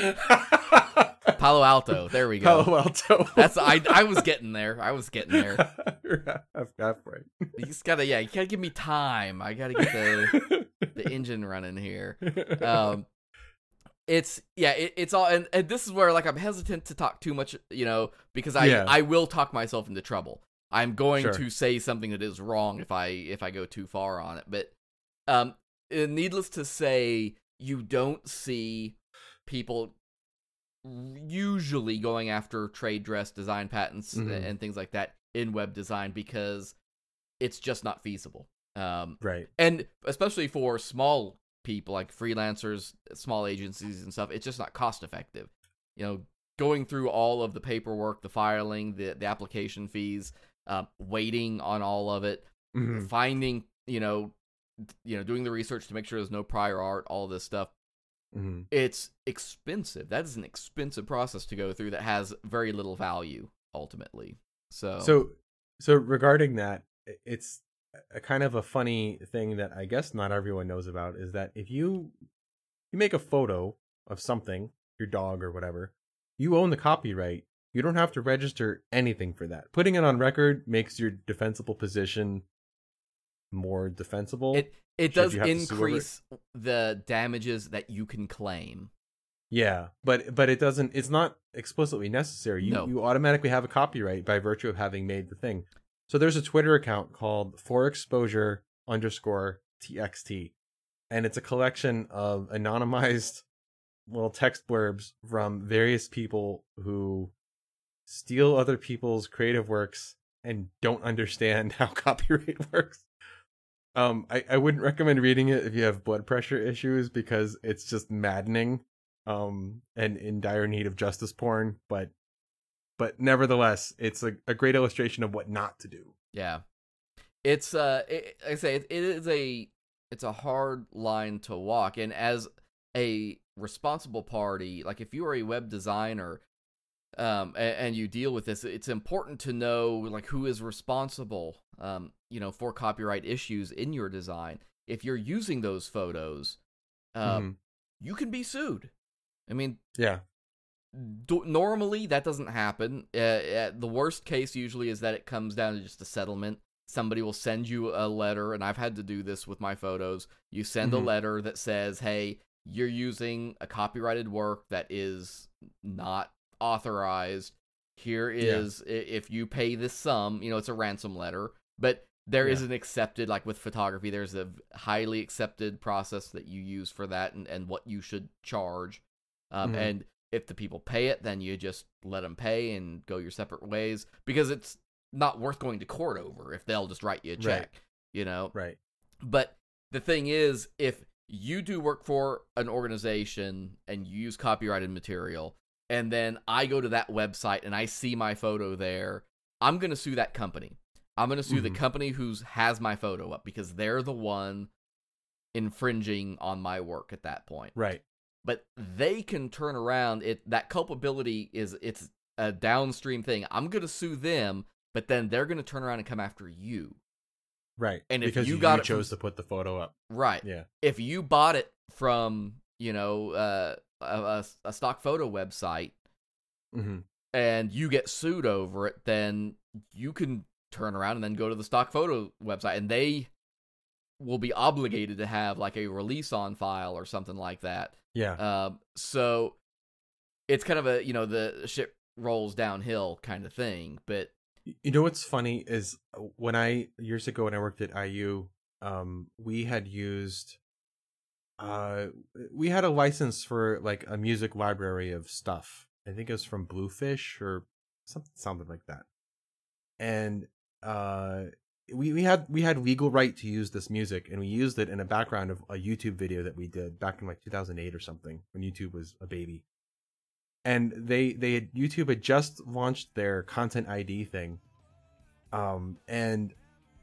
Palo Alto. There we go. Palo Alto. That's I. I was getting there. I was getting there. half, half right. You just gotta, yeah. You gotta give me time. I gotta get the the engine running here. Um, it's yeah. It, it's all, and, and this is where like I'm hesitant to talk too much, you know, because I Yeah. I will talk myself into trouble. I'm going Sure. to say something that is wrong if I if I go too far on it. But um, uh, needless to say, you don't see people usually going after trade dress design patents Mhm. and things like that in web design because it's just not feasible. Um, Right. and especially for small people like freelancers, small agencies and stuff, it's just not cost effective. You know, going through all of the paperwork, the filing, the the application fees, uh, waiting on all of it, Mhm. finding, you know, you know, doing the research to make sure there's no prior art, all this stuff. Mhm. It's expensive. That is an expensive process to go through that has very little value ultimately. So, So, so regarding that, i- it's a kind of a funny thing that I guess not everyone knows about is that if you you make a photo of something, your dog or whatever, you own the copyright. You don't have to register anything for that. Putting it on record makes your defensible position more defensible. it it Should does you have to sue over it? increase the damages that you can claim. Yeah, but but it doesn't. It's not explicitly necessary. You No. you automatically have a copyright by virtue of having made the thing. So there's a Twitter account called for exposure underscore txt, and it's a collection of anonymized little text blurbs from various people who steal other people's creative works and don't understand how copyright works. Um, I, I wouldn't recommend reading it if you have blood pressure issues because it's just maddening, um, and in dire need of justice porn. But, but nevertheless, it's a, a great illustration of what not to do. Yeah, it's uh, it, like I say, it, it is a it's a hard line to walk, and as a responsible party, like if you are a web designer, um, and, and you deal with this, it's important to know like who is responsible, um, you know, for copyright issues in your design. If you're using those photos, uh, Mhm. you can be sued. I mean, Yeah, do, normally that doesn't happen. Uh, uh, the worst case usually is that it comes down to just a settlement. Somebody will send you a letter, and I've had to do this with my photos. You send Mhm. a letter that says, hey, you're using a copyrighted work that is not authorized. Here is, yeah. if you pay this sum, you know, it's a ransom letter, but there Yeah. is an accepted, like with photography, there's a highly accepted process that you use for that and, and what you should charge. Um, Mhm. And if the people pay it, then you just let them pay and go your separate ways, because it's not worth going to court over if they'll just write you a check, Right. you know? right. But the thing is, if you do work for an organization and you use copyrighted material, and then I go to that website and I see my photo there, I'm going to sue that company. I'm going to sue Mhm. the company who's has my photo up because they're the one infringing on my work at that point. Right. But they can turn around it. That culpability is it's a downstream thing. I'm going to sue them, but then they're going to turn around and come after you. Right. And if because you got it chose from- to put the photo up. Right. Yeah. If you bought it from, you know, uh, a, a, a stock photo website hmm and you get sued over it, then you can turn around and then go to the stock photo website and they will be obligated to have like a release on file or something like that. Yeah. Um, so it's kind of a, you know, the shit rolls downhill kind of thing, but You know what's funny is when I years ago when I worked at I U, um, we had used, uh, we had a license for like a music library of stuff. I think it was from Bluefish or something, something like that. And uh, we we had we had legal right to use this music, and we used it in a background of a YouTube video that we did back in like two thousand eight or something when YouTube was a baby. And they they had, YouTube had just launched their Content I D thing, um, and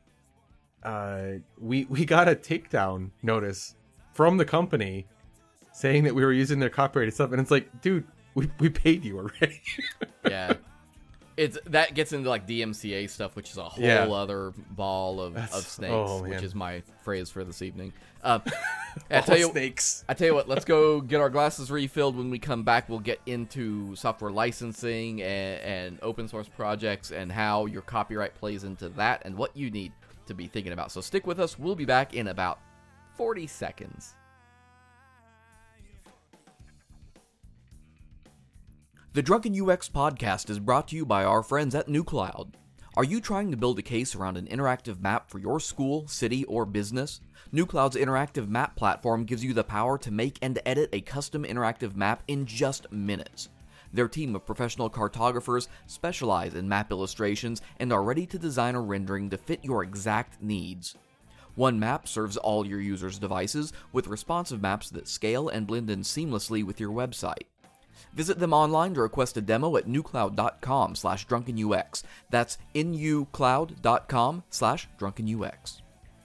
uh, we we got a takedown notice from the company saying that we were using their copyrighted stuff, and it's like, dude, we we paid you already. yeah. It's that gets into like D M C A stuff, which is a whole Yeah. other ball of, That's- of snakes, oh, which man. is my phrase for this evening. Uh, I All tell you, snakes. I tell you what, let's go get our glasses refilled. When we come back, we'll get into software licensing and, and open source projects and how your copyright plays into that and what you need to be thinking about. So stick with us. We'll be back in about forty seconds. The Drunken U X podcast is brought to you by our friends at NewCloud. Are you trying to build a case around an interactive map for your school, city, or business? NewCloud's interactive map platform gives you the power to make and edit a custom interactive map in just minutes. Their team of professional cartographers specialize in map illustrations and are ready to design a rendering to fit your exact needs. One Map serves all your users' devices with responsive maps that scale and blend in seamlessly with your website. Visit them online to request a demo at nucloud.com slash drunkenux. That's nucloud.com slash drunkenux.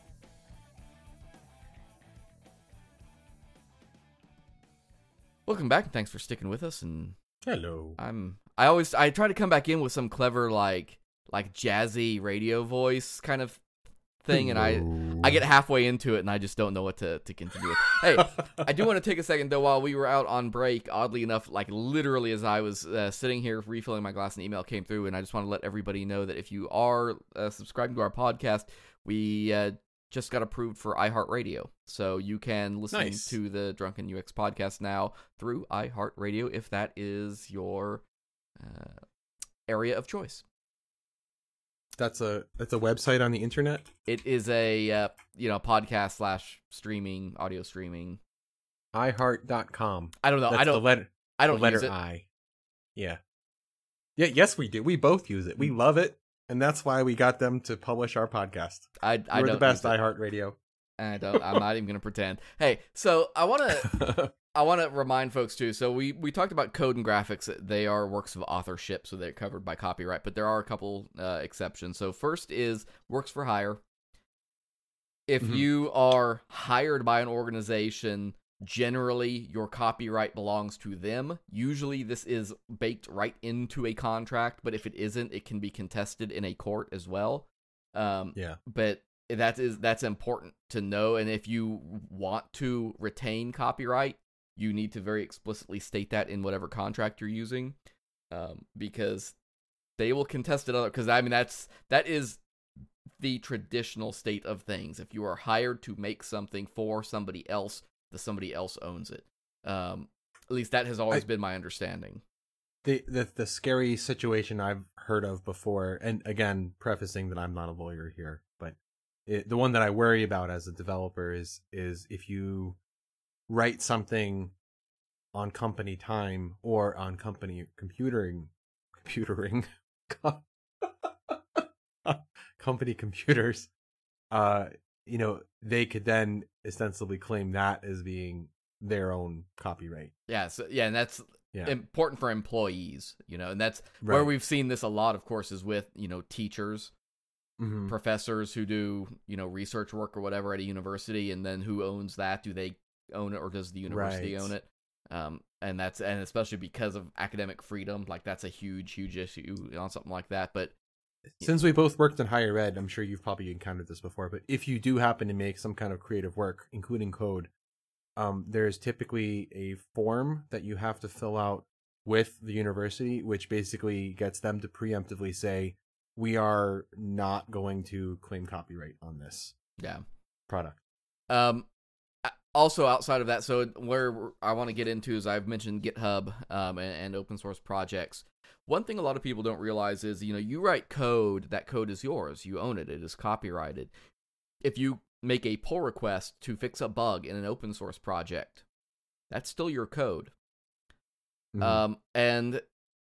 Welcome back, and thanks for sticking with us. And Hello. I'm I always I try to come back in with some clever like like jazzy radio voice kind of thing, and I I get halfway into it and I just don't know what to, to continue with. Hey, I do want to take a second though. While we were out on break, oddly enough, like literally as I was uh, sitting here refilling my glass, an email came through, and I just want to let everybody know that if you are uh, subscribing to our podcast, we uh, just got approved for iHeartRadio, so you can listen Nice. to the Drunken U X podcast now through iHeartRadio if that is your uh, area of choice. That's a that's a website on the internet. It is a uh, you know podcast slash streaming audio streaming. i heart dot com. I don't know. That's I don't. the letter. I don't the letter use it. I. Yeah. Yeah. Yes, we do. We both use it. We love it, and that's why we got them to publish our podcast. I I We're don't the best use it. iHeartRadio. I don't. I'm not even gonna pretend. Hey, so I want to. I want to remind folks too. So we, we talked about code and graphics. They are works of authorship, so they're covered by copyright. But there are a couple uh, exceptions. So first is works for hire. If Mhm. you are hired by an organization, generally your copyright belongs to them. Usually this is baked right into a contract, but if it isn't, it can be contested in a court as well. Um, Yeah. But that is that's important to know. And if you want to retain copyright, you need to very explicitly state that in whatever contract you're using, um, because they will contest it other. Because I mean, that's that is the traditional state of things. If you are hired to make something for somebody else, the somebody else owns it. Um, at least that has always I, been my understanding. The, the the scary situation I've heard of before, and again, prefacing that I'm not a lawyer here, but it, the one that I worry about as a developer is is if you write something on company time or on company computering, computering, company computers, uh, you know, they could then ostensibly claim that as being their own copyright. Yeah, so, yeah, and that's Yeah. important for employees, you know, and that's Right. where we've seen this a lot, of course, is with, you know, teachers, Mhm. professors who do, you know, research work or whatever at a university, and then who owns that? Do they own it, or does the university Right. own it? Um, and that's and especially because of academic freedom, like that's a huge, huge issue on something like that. But Since we both worked in higher ed, I'm sure you've probably encountered this before, but if you do happen to make some kind of creative work, including code, um, there's typically a form that you have to fill out with the university, which basically gets them to preemptively say, we are not going to claim copyright on this yeah. product. Um, also outside of that, so where I want to get into is I've mentioned GitHub um, and, and open source projects. One thing a lot of people don't realize is, you know, you write code, that code is yours. You own it. It is copyrighted. If you make a pull request to fix a bug in an open source project, that's still your code. Mhm. Um, and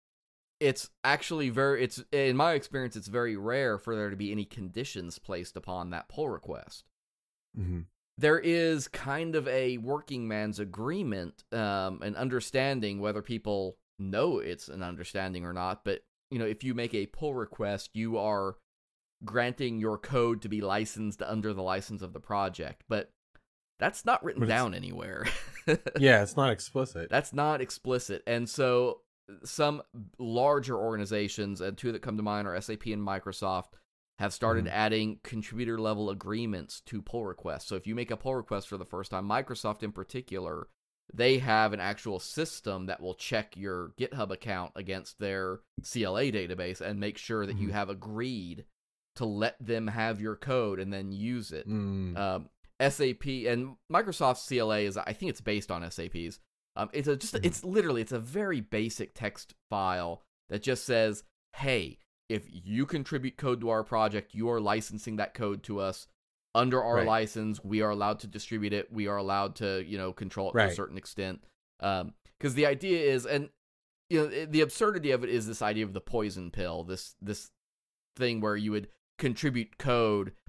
it's actually very, it's in my experience, it's very rare for there to be any conditions placed upon that pull request. Mhm. There is kind of a working man's agreement, um, an understanding, whether people know it's an understanding or not. But, you know, if you make a pull request, you are granting your code to be licensed under the license of the project. But that's not written But it's- down anywhere. Yeah, it's not explicit. That's not explicit. And so some larger organizations, and two that come to mind are S A P and Microsoft, have started Mhm. adding contributor level agreements to pull requests. So if you make a pull request for the first time, Microsoft in particular, they have an actual system that will check your GitHub account against their C L A database and make sure that you Mhm. have agreed to let them have your code and then use it. Mm. Um, S A P and Microsoft C L A is, I think it's based on S A P's. Um, it's a, just, Mhm. it's literally, it's a very basic text file that just says, hey, if you contribute code to our project, you are licensing that code to us. Under our Right. license, we are allowed to distribute it. We are allowed to, you know, control it to a Right. certain extent. Um, because the idea is, and you know, the absurdity of it is this idea of the poison pill. This this thing where you would contribute code,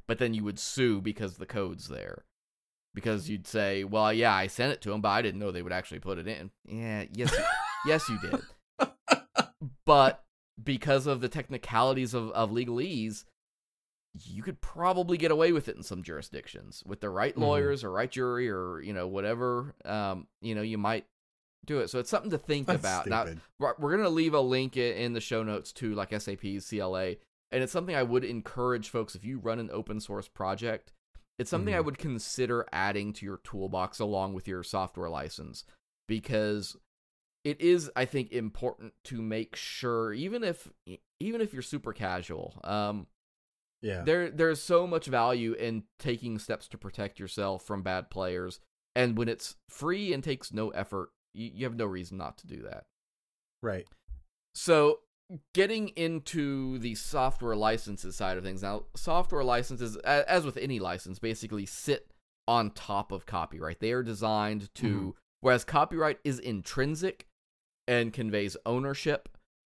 but then you would sue because the code's there. Because you'd say, well, yeah, I sent it to them, but I didn't know they would actually put it in. Yeah, yes, you, yes, you did. But because of the technicalities of, of legalese, you could probably get away with it in some jurisdictions. With the right lawyers mm-hmm. or right jury or, you know, whatever, um, you know, you might do it. So it's something to think That's about. stupid. Now, we're going to leave a link in the show notes to, like, S A P's C L A. And it's something I would encourage folks, if you run an open source project, it's something mm-hmm. I would consider adding to your toolbox along with your software license, because it is, I think, important to make sure, even if even if you're super casual, um, yeah, there there's so much value in taking steps to protect yourself from bad players, and when it's free and takes no effort, you, you have no reason not to do that. Right. So, getting into the software licenses side of things. Now, software licenses, as with any license, basically sit on top of copyright. They are designed to, mm-hmm. whereas copyright is intrinsic and conveys ownership,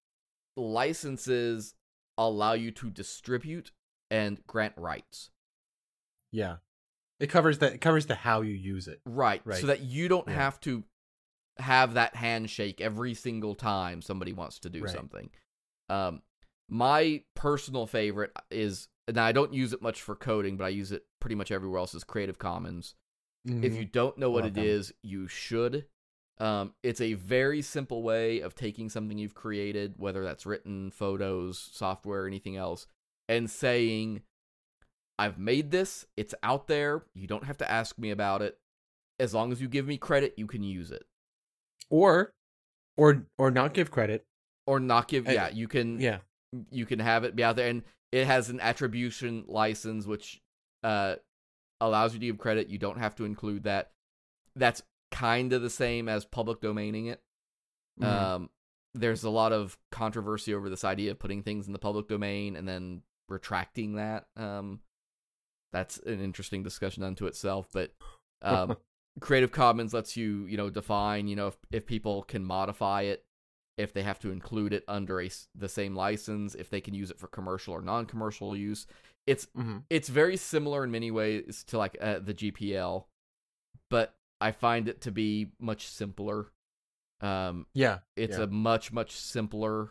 licenses allow you to distribute and grant rights. Yeah. It covers the, it covers the how you use it. Right. Right. So that you don't yeah. have to have that handshake every single time somebody wants to do right. something. Um, my personal favorite is, and I don't use it much for coding, but I use it pretty much everywhere else, is Creative Commons. Mm-hmm. If you don't know what it them. is, you should. Um, it's a very simple way of taking something you've created, whether that's written, photos, software, anything else, and saying, I've made this, it's out there, you don't have to ask me about it. As long as you give me credit, you can use it. Or, or, or not give credit. Or not give, yeah, you can, yeah, you can have it be out there, and it has an attribution license, which uh, allows you to give credit. You don't have to include that. That's kind of the same as public domaining it. Mm-hmm. Um, there's a lot of controversy over this idea of putting things in the public domain and then retracting that. Um, that's an interesting discussion unto itself, but um, Creative Commons lets you, you know, define, you know, if, if people can modify it, if they have to include it under a, the same license, if they can use it for commercial or non-commercial use. It's mm-hmm. it's very similar in many ways to like uh, the G P L, but I find it to be much simpler. Um, yeah, it's yeah. a much much simpler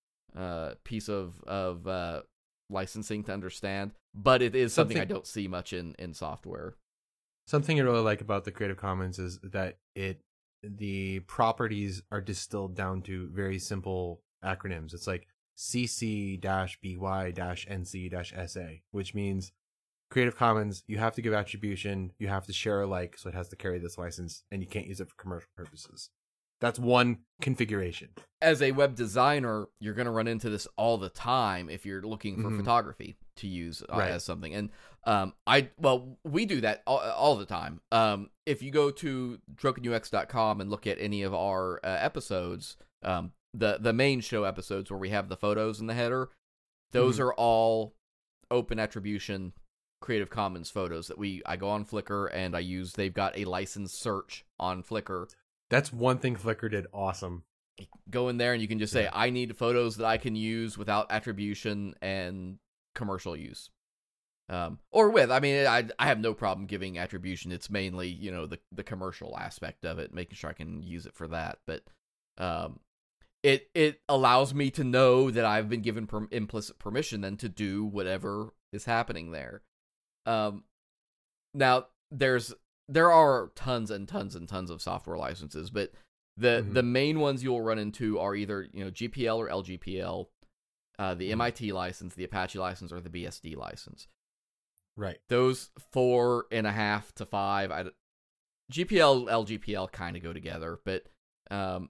uh, piece of of uh, licensing to understand, but it is something, something I don't see much in in software. Something I really like about the Creative Commons is that it the properties are distilled down to very simple acronyms. It's like C C B Y N C S A, which means Creative Commons, you have to give attribution, you have to share alike, so it has to carry this license, and you can't use it for commercial purposes. That's one configuration. As a web designer, you're going to run into this all the time if you're looking for mm-hmm. photography to use uh, right. as something. And um, I, well, we do that all, all the time. Um, if you go to droken U X dot com and look at any of our uh, episodes, um, the the main show episodes where we have the photos in the header, those mm-hmm. are all open attribution Creative Commons photos that we. I go on Flickr and I use. They've got a license search on Flickr. That's one thing Flickr did awesome. Go in there and you can just say, yeah. I need photos that I can use without attribution and commercial use. Um, or with, I mean, I I have no problem giving attribution. It's mainly, you know, the, the commercial aspect of it, making sure I can use it for that. But um, it it allows me to know that I've been given per- implicit permission then to do whatever is happening there. Um, now, there's there are tons and tons and tons of software licenses, but the mm-hmm. the main ones you'll run into are either, you know, G P L or L G P L, uh, the mm-hmm. M I T license, the Apache license, or the B S D license. Right. Those four and a half to five, I, G P L, L G P L kind of go together, but um,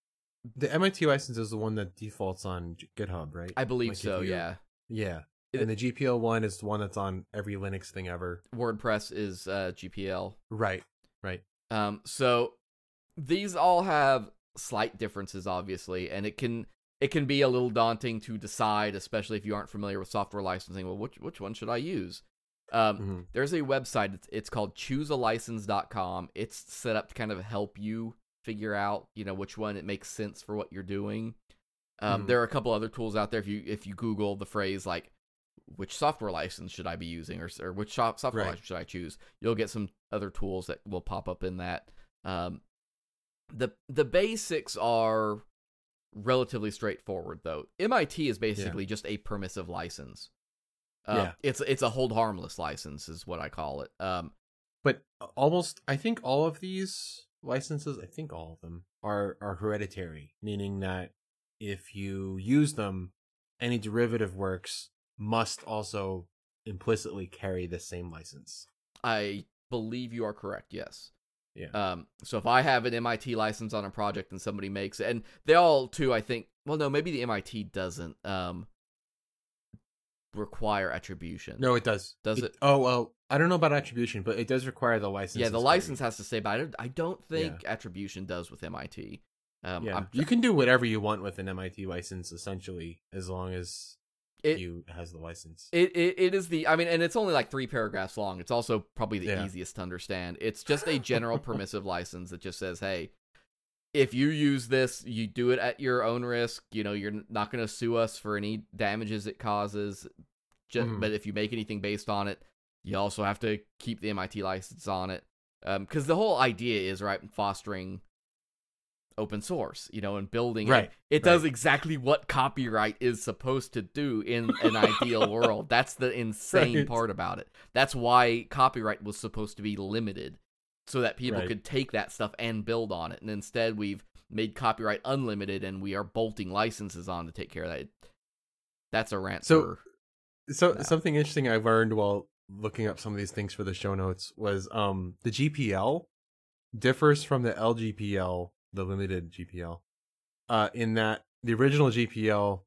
the M I T license is the one that defaults on GitHub, right? I believe like so. Yeah. Yeah. And the G P L one is the one that's on every Linux thing ever. WordPress is uh, G P L. Right, right. Um, so these all have slight differences, obviously, and it can it can be a little daunting to decide, especially if you aren't familiar with software licensing. Well, which which one should I use? Um, mm-hmm. There's a website. It's, it's called choose a license dot com. It's set up to kind of help you figure out, you know, which one it makes sense for what you're doing. Um, mm-hmm. There are a couple other tools out there. If you if you Google the phrase like which software license should I be using, or or which shop, software Right. license should I choose? You'll get some other tools that will pop up in that. Um, the the basics are relatively straightforward, though. M I T is basically just a permissive license. Uh, Yeah. it's it's a hold harmless license, is what I call it. Um, But almost, I think all of these licenses, I think all of them are are hereditary, meaning that if you use them, any derivative works must also implicitly carry the same license. I believe you are correct. Yes. Yeah. Um, so if I have an M I T license on a project and somebody makes it, and they all too, I think, well, no, maybe the M I T doesn't um, require attribution. No, it does. Does it? Oh, well, I don't know about attribution, but it does require the license. Yeah, the is license carried. has to say, but I don't, I don't think attribution does with M I T. Um, Yeah, I'm, you can do whatever you want with an M I T license, essentially, as long as it, you has the license. It, it it is the I mean, and it's only like three paragraphs long. It's also probably the Yeah. easiest to understand. It's just a general permissive license that just says, hey, if you use this, you do it at your own risk. You know, you're not going to sue us for any damages it causes. Just, Mhm. But if you make anything based on it, you also have to keep the M I T license on it. Because the whole idea is, right, fostering open source, you know, and building Right, it. It does right. exactly what copyright is supposed to do in an ideal world. That's the insane Right. part about it. That's why copyright was supposed to be limited, so that people Right. could take that stuff and build on it. And instead, we've made copyright unlimited, and we are bolting licenses on to take care of that. That's a rant. So- for, So No. something interesting I learned while looking up some of these things for the show notes was um the G P L differs from the L G P L, the limited G P L, uh, in that the original G P L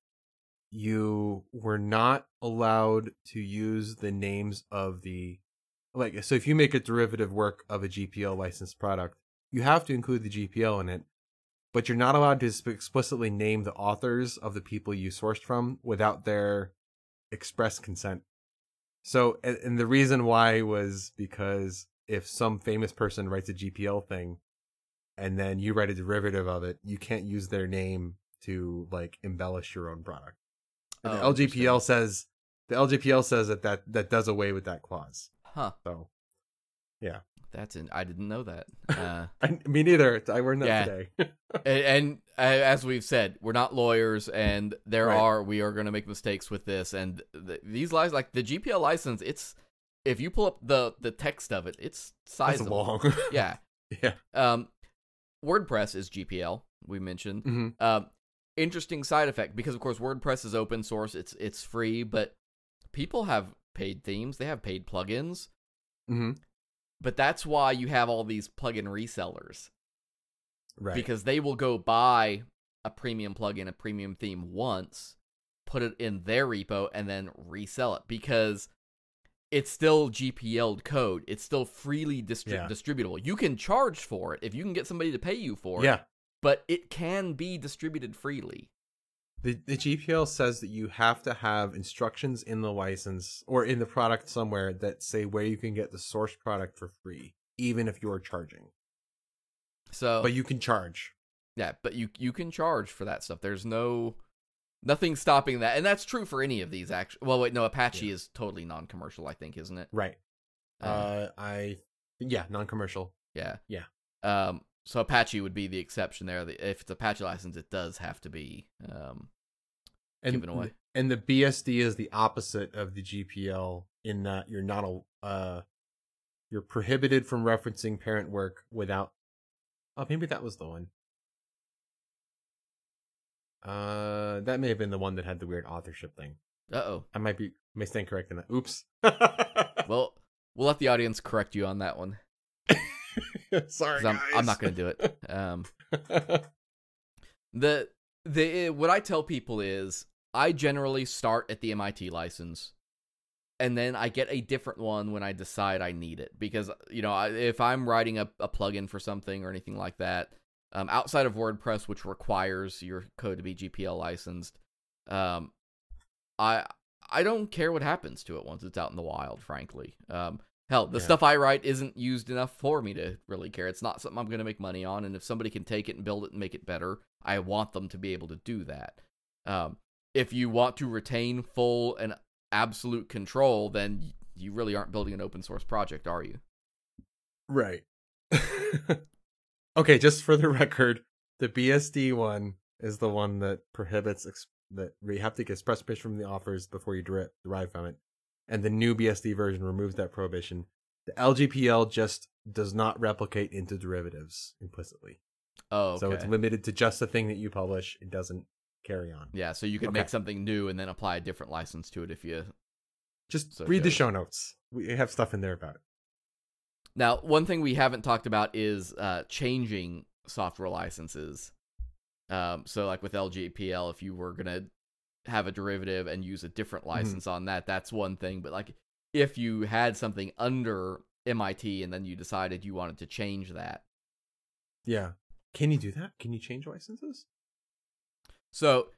you were not allowed to use the names of the like so if you make a derivative work of a G P L licensed product, you have to include the G P L in it, but you're not allowed to sp- explicitly name the authors of the people you sourced from without their express consent. So, and, and the reason why was because if some famous person writes a G P L thing and then you write a derivative of it, you can't use their name to like embellish your own product. And the Oh, L G P L says the L G P L says that, that that does away with that clause. huh? So, yeah. That's in. I didn't know that. Uh, I, me neither. I learned that Yeah. today. and, and uh, as we've said, we're not lawyers, and there Right. are we are going to make mistakes with this. And th- these lies, like the G P L license, it's if you pull up the the text of it, it's That's sizable. long. Yeah. yeah. Um, WordPress is G P L. We mentioned. hmm Um, interesting side effect because of course WordPress is open source. It's it's free, but people have paid themes. They have paid plugins. hmm But that's why you have all these plugin resellers. Right. Because they will go buy a premium plugin, a premium theme once, put it in their repo, and then resell it. Because it's still G P L'd code. It's still freely distri- Yeah. distributable. You can charge for it if you can get somebody to pay you for it. yeah. But it can be distributed freely. The the G P L says that you have to have instructions in the license or in the product somewhere that say where you can get the source product for free, even if you're charging. So, But you can charge. yeah, but you you can charge for that stuff. There's no nothing stopping that, and that's true for any of these. Actually, well, wait, no, Apache Yeah. is totally non-commercial, I think, isn't it? Right. Uh, Uh, I yeah, non-commercial. Yeah. Yeah. Um. So Apache would be the exception there. The- If it's Apache license, it does have to be um And given away. and the B S D is the opposite of the G P L in that you're not a uh you're prohibited from referencing parent work without. Oh, maybe that was the one. Uh, that may have been the one that had the weird authorship thing. Uh oh. I might be may stand corrected in that. Oops. Well, we'll let the audience correct you on that one. Sorry, 'Cause I'm I'm not gonna do it. Um. The the what I tell people is I generally start at the M I T license, and then I get a different one when I decide I need it. Because you know, I, if I'm writing a, a plugin for something or anything like that, um, outside of WordPress, which requires your code to be G P L licensed, um, I I don't care what happens to it once it's out in the wild. Frankly, um, hell, the Yeah. stuff I write isn't used enough for me to really care. It's not something I'm going to make money on, and if somebody can take it and build it and make it better, I want them to be able to do that. Um, if you want to retain full and absolute control, then you really aren't building an open source project, are you? Right. Okay, just for the record, the B S D one is the one that prohibits ex- that you have to get express permission from the authors before you derive, derive from it. And the new B S D version removes that prohibition. The L G P L just does not replicate into derivatives implicitly. Oh, okay. So it's limited to just the thing that you publish. It doesn't carry on. Yeah, so you could Okay. make something new and then apply a different license to it if you... Just So read the shows. show notes. We have stuff in there about it. Now, one thing we haven't talked about is uh, changing software licenses. Um, so like with L G P L, if you were going to have a derivative and use a different license mm-hmm. on that, that's one thing. But like if you had something under M I T and then you decided you wanted to change that. Yeah. Can you do that? Can you change licenses? So,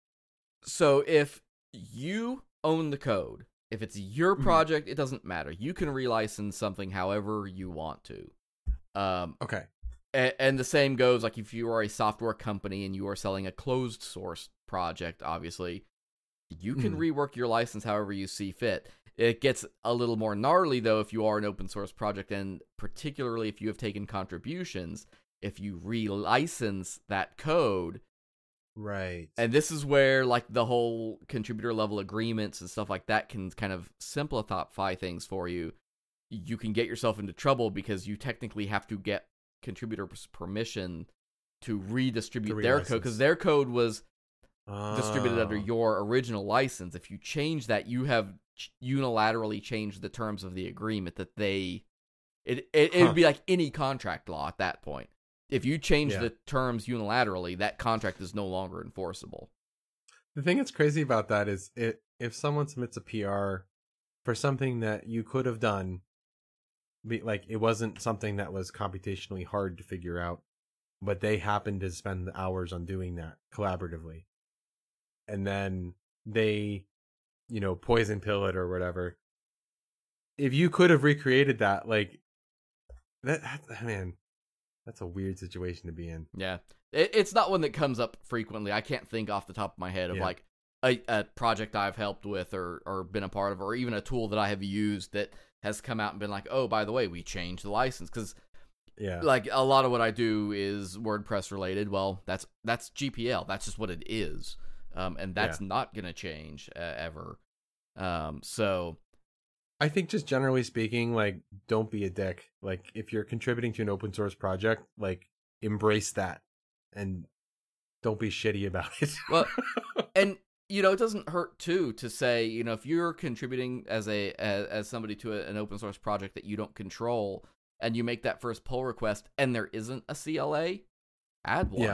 so if you own the code, if it's your project, mm-hmm. it doesn't matter. You can relicense something however you want to. Um, okay. And, and the same goes, like, if you are a software company and you are selling a closed source project, obviously, you can mm. rework your license however you see fit. It gets a little more gnarly, though, if you are an open source project, and particularly if you have taken contributions, if you relicense that code. Right. And this is where, like, the whole contributor level agreements and stuff like that can kind of simplify things for you. You can get yourself into trouble because you technically have to get contributors permission to redistribute to their code, because their code was oh. distributed under your original license. If you change that, you have unilaterally changed the terms of the agreement that they it it huh. would be like any contract law at that point. If you change yeah. the terms unilaterally, that contract is no longer enforceable. The thing that's crazy about that is it if someone submits a P R for something that you could have done, be, like it wasn't something that was computationally hard to figure out, but they happened to spend hours on doing that collaboratively, and then they, you know, poison pill it or whatever. If you could have recreated that, like that, man, that's a weird situation to be in. Yeah, it, it's not one that comes up frequently. I can't think off the top of my head of yeah. like a, a project I've helped with or or been a part of, or even a tool that I have used that has come out and been like, oh, by the way, we changed the license. Because yeah. like a lot of what I do is WordPress related. Well, that's that's G P L. That's just what it is. Um, and that's yeah. not going to change uh, ever. Um, so I think just generally speaking, like, don't be a dick. Like, if you're contributing to an open source project, like, embrace that and don't be shitty about it. Well, and you know, it doesn't hurt too to say, you know, if you're contributing as a as, as somebody to a, an open source project that you don't control, and you make that first pull request, and there isn't a C L A, add one. Yeah,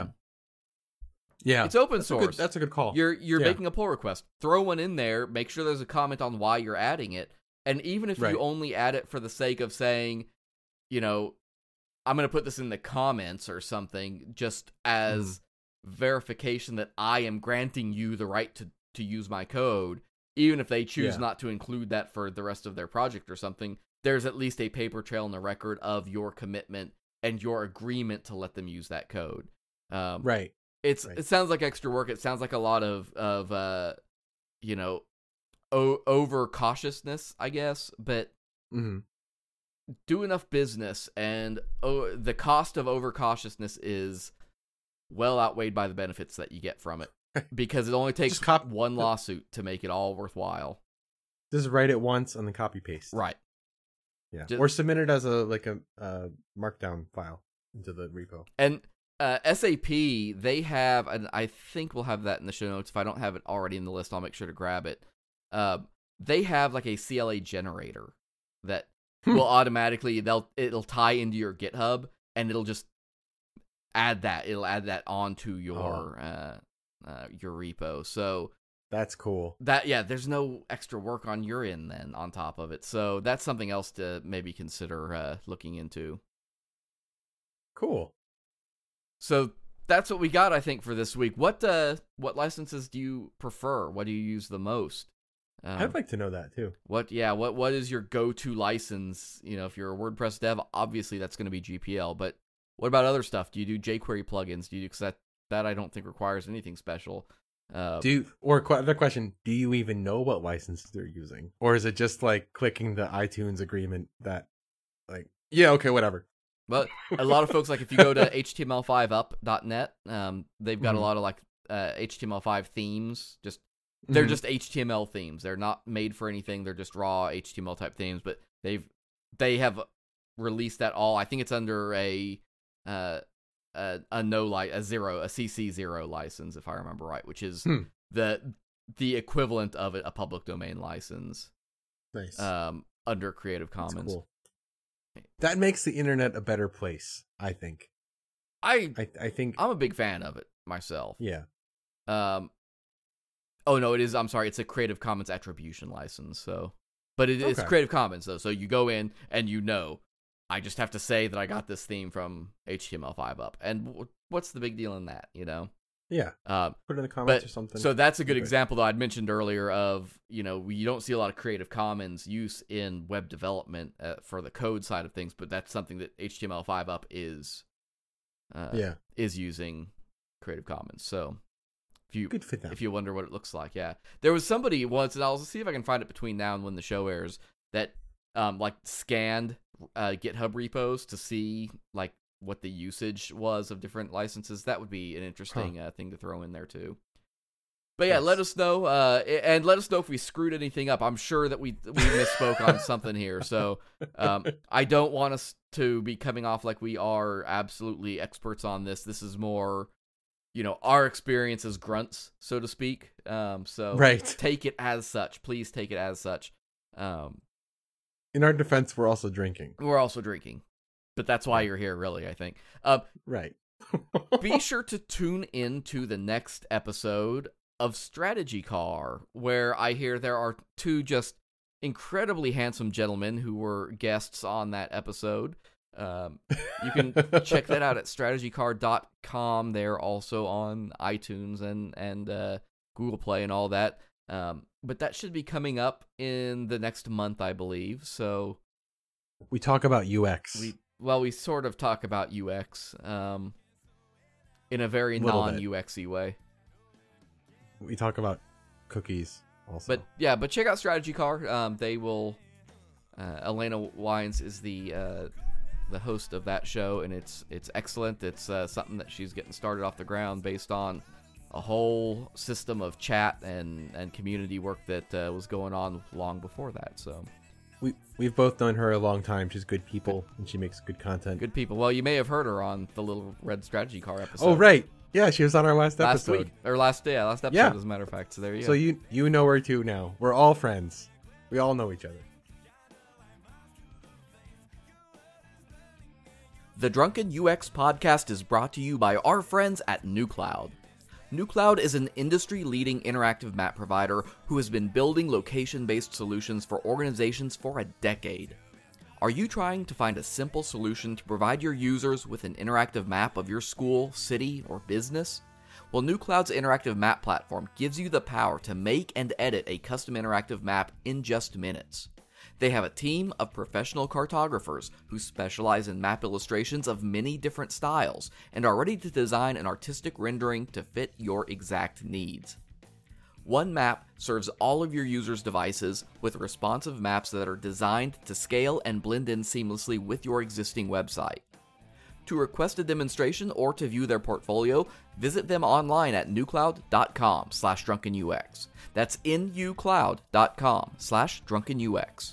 yeah, it's open that's source. A good, that's a good call. You're you're yeah. making a pull request. Throw one in there. Make sure there's a comment on why you're adding it, and even if right. you only add it for the sake of saying, you know, I'm going to put this in the comments or something, just as mm. verification that I am granting you the right to, to use my code, even if they choose yeah. not to include that for the rest of their project or something, there's at least a paper trail in the record of your commitment and your agreement to let them use that code. Um, right. It's right. It sounds like extra work. It sounds like a lot of, of uh, you know, o- over cautiousness, I guess, but mm-hmm. do enough business, and oh, the cost of overcautiousness is well outweighed by the benefits that you get from it, because it only takes cop- one lawsuit to make it all worthwhile. Just write it once and then copy paste. Right. Yeah. Just, or submit it as a like a uh, markdown file into the repo. And uh, S A P, they have, and I think we'll have that in the show notes. If I don't have it already in the list, I'll make sure to grab it. Uh, they have like a C L A generator that will automatically, they'll it'll tie into your GitHub, and it'll just add that. It'll add that onto your oh. uh, uh, your repo. So that's cool. That yeah, there's no extra work on your end then on top of it. So that's something else to maybe consider uh, looking into. Cool. So that's what we got, I think, for this week. What uh, what licenses do you prefer? What do you use the most? Um, I'd like to know that too. What, yeah, what what is your go-to license? You know, if you're a WordPress dev, obviously that's going to be G P L. But what about other stuff? Do you do jQuery plugins? Do you do, because that that I don't think requires anything special. Uh, Do you, or qu- other question, do you even know what licenses they're using? Or is it just like clicking the iTunes agreement that like, yeah, okay, whatever. But a lot of folks, like if you go to H T M L five up dot net, um, they've got Mhm. a lot of like uh, H T M L five themes. Just they're Mhm. just H T M L themes. They're not made for anything. They're just raw H T M L type themes. But they've they have released that all. I think it's under a uh, a, a no li- a zero a C C zero license, if I remember right, which is Hmm. the the equivalent of a, a public domain license. Nice. Um, under Creative That's Commons. cool. That makes the internet a better place, I think. I I I think I'm a big fan of it myself. yeah. Um, oh no, it is. I'm sorry, it's a Creative Commons attribution license. So, but it, it's Okay. Creative Commons though. So you go in and you know, I just have to say that I got this theme from H T M L five up, and w- what's the big deal in that? You know. Yeah. Um, Put it in the comments but or something. so that's a good Okay. example that I'd mentioned earlier of, you know, you don't see a lot of Creative Commons use in web development uh, for the code side of things, but that's something that H T M L five up is. Uh, yeah. is using Creative Commons. So if you Good for them. if you wonder what it looks like, yeah, there was somebody once, and I'll see if I can find it between now and when the show airs, that um like scanned uh, GitHub repos to see like what the usage was of different licenses. That would be an interesting uh, thing to throw in there too. But yeah, Yes. let us know, uh, and let us know if we screwed anything up. I'm sure that we we misspoke on something here. So um, I don't want us to be coming off like we are absolutely experts on this. This is more, you know, our experience as grunts, so to speak. Um, so Right. take it as such. Please take it as such. Um, In our defense, we're also drinking. we're also drinking, but that's why you're here, really, I think. Um, Right. be sure to tune in to the next episode of Strategy Car, where I hear there are two just incredibly handsome gentlemen who were guests on that episode. Um, you can check that out at strategy car dot com. They're also on iTunes and, and uh, Google Play and all that. Um, but that should be coming up in the next month, I believe. So We talk about U X. we well, we sort of talk about U X um, in a very Little bit. non-U X-y way. We talk about cookies also. But yeah, but check out Strategy Car. Um, they will. Uh, Elena Wines is the uh, the host of that show, and it's it's excellent. It's uh, something that she's getting started off the ground based on a whole system of chat and, and community work that uh, was going on long before that. So we we've both known her a long time. She's good people and she makes good content. good people. Well, you may have heard her on the Little Red Strategy Car episode. Oh right. Yeah, she was on our last, last episode. week or last yeah last episode Yeah. as a matter of fact. So there you So go. you you know her too now. We're all friends. We all know each other. The Drunken U X podcast is brought to you by our friends at NewCloud. NewCloud is an industry-leading interactive map provider who has been building location-based solutions for organizations for a decade. Are you trying to find a simple solution to provide your users with an interactive map of your school, city, or business? Well, NewCloud's interactive map platform gives you the power to make and edit a custom interactive map in just minutes. They have a team of professional cartographers who specialize in map illustrations of many different styles and are ready to design an artistic rendering to fit your exact needs. One map serves all of your users' devices with responsive maps that are designed to scale and blend in seamlessly with your existing website. To request a demonstration or to view their portfolio, visit them online at newcloud.com slash drunkenux. That's nucloud.com slash drunkenux.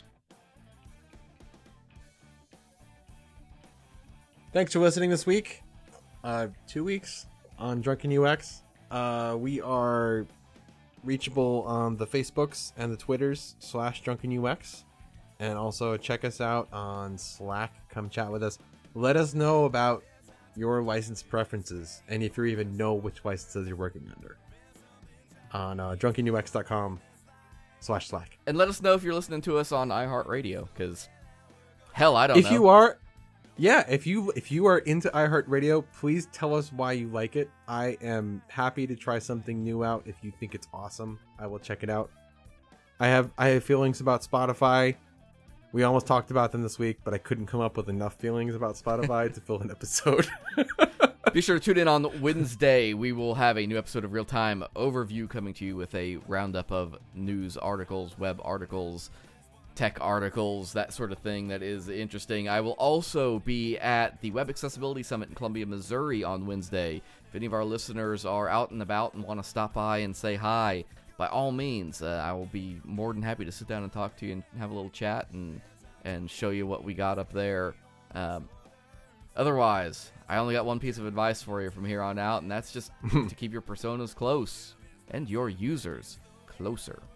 Thanks for listening this week. Uh, two weeks on Drunken U X. Uh, we are reachable on the Facebooks and the Twitters slash Drunken U X. And also check us out on Slack. Come chat with us. Let us know about your license preferences and if you even know which licenses you're working under. On uh, drunkenux.com slash Slack. And let us know if you're listening to us on iHeartRadio, because hell, I don't If know. you are... Yeah, if you if you are into iHeartRadio, please tell us why you like it. I am happy to try something new out. If you think it's awesome, I will check it out. I have I have feelings about Spotify. We almost talked about them this week, but I couldn't come up with enough feelings about Spotify to fill an episode. Be sure to tune in on Wednesday. We will have a new episode of Real Time Overview coming to you with a roundup of news articles, web articles, tech articles, that sort of thing that is interesting. I will also be at the Web Accessibility Summit in Columbia, Missouri on Wednesday. If any of our listeners are out and about and want to stop by and say hi, by all means, uh, I will be more than happy to sit down and talk to you and have a little chat and and show you what we got up there. Um, otherwise, I only got one piece of advice for you from here on out, and that's just to keep your personas close and your users closer.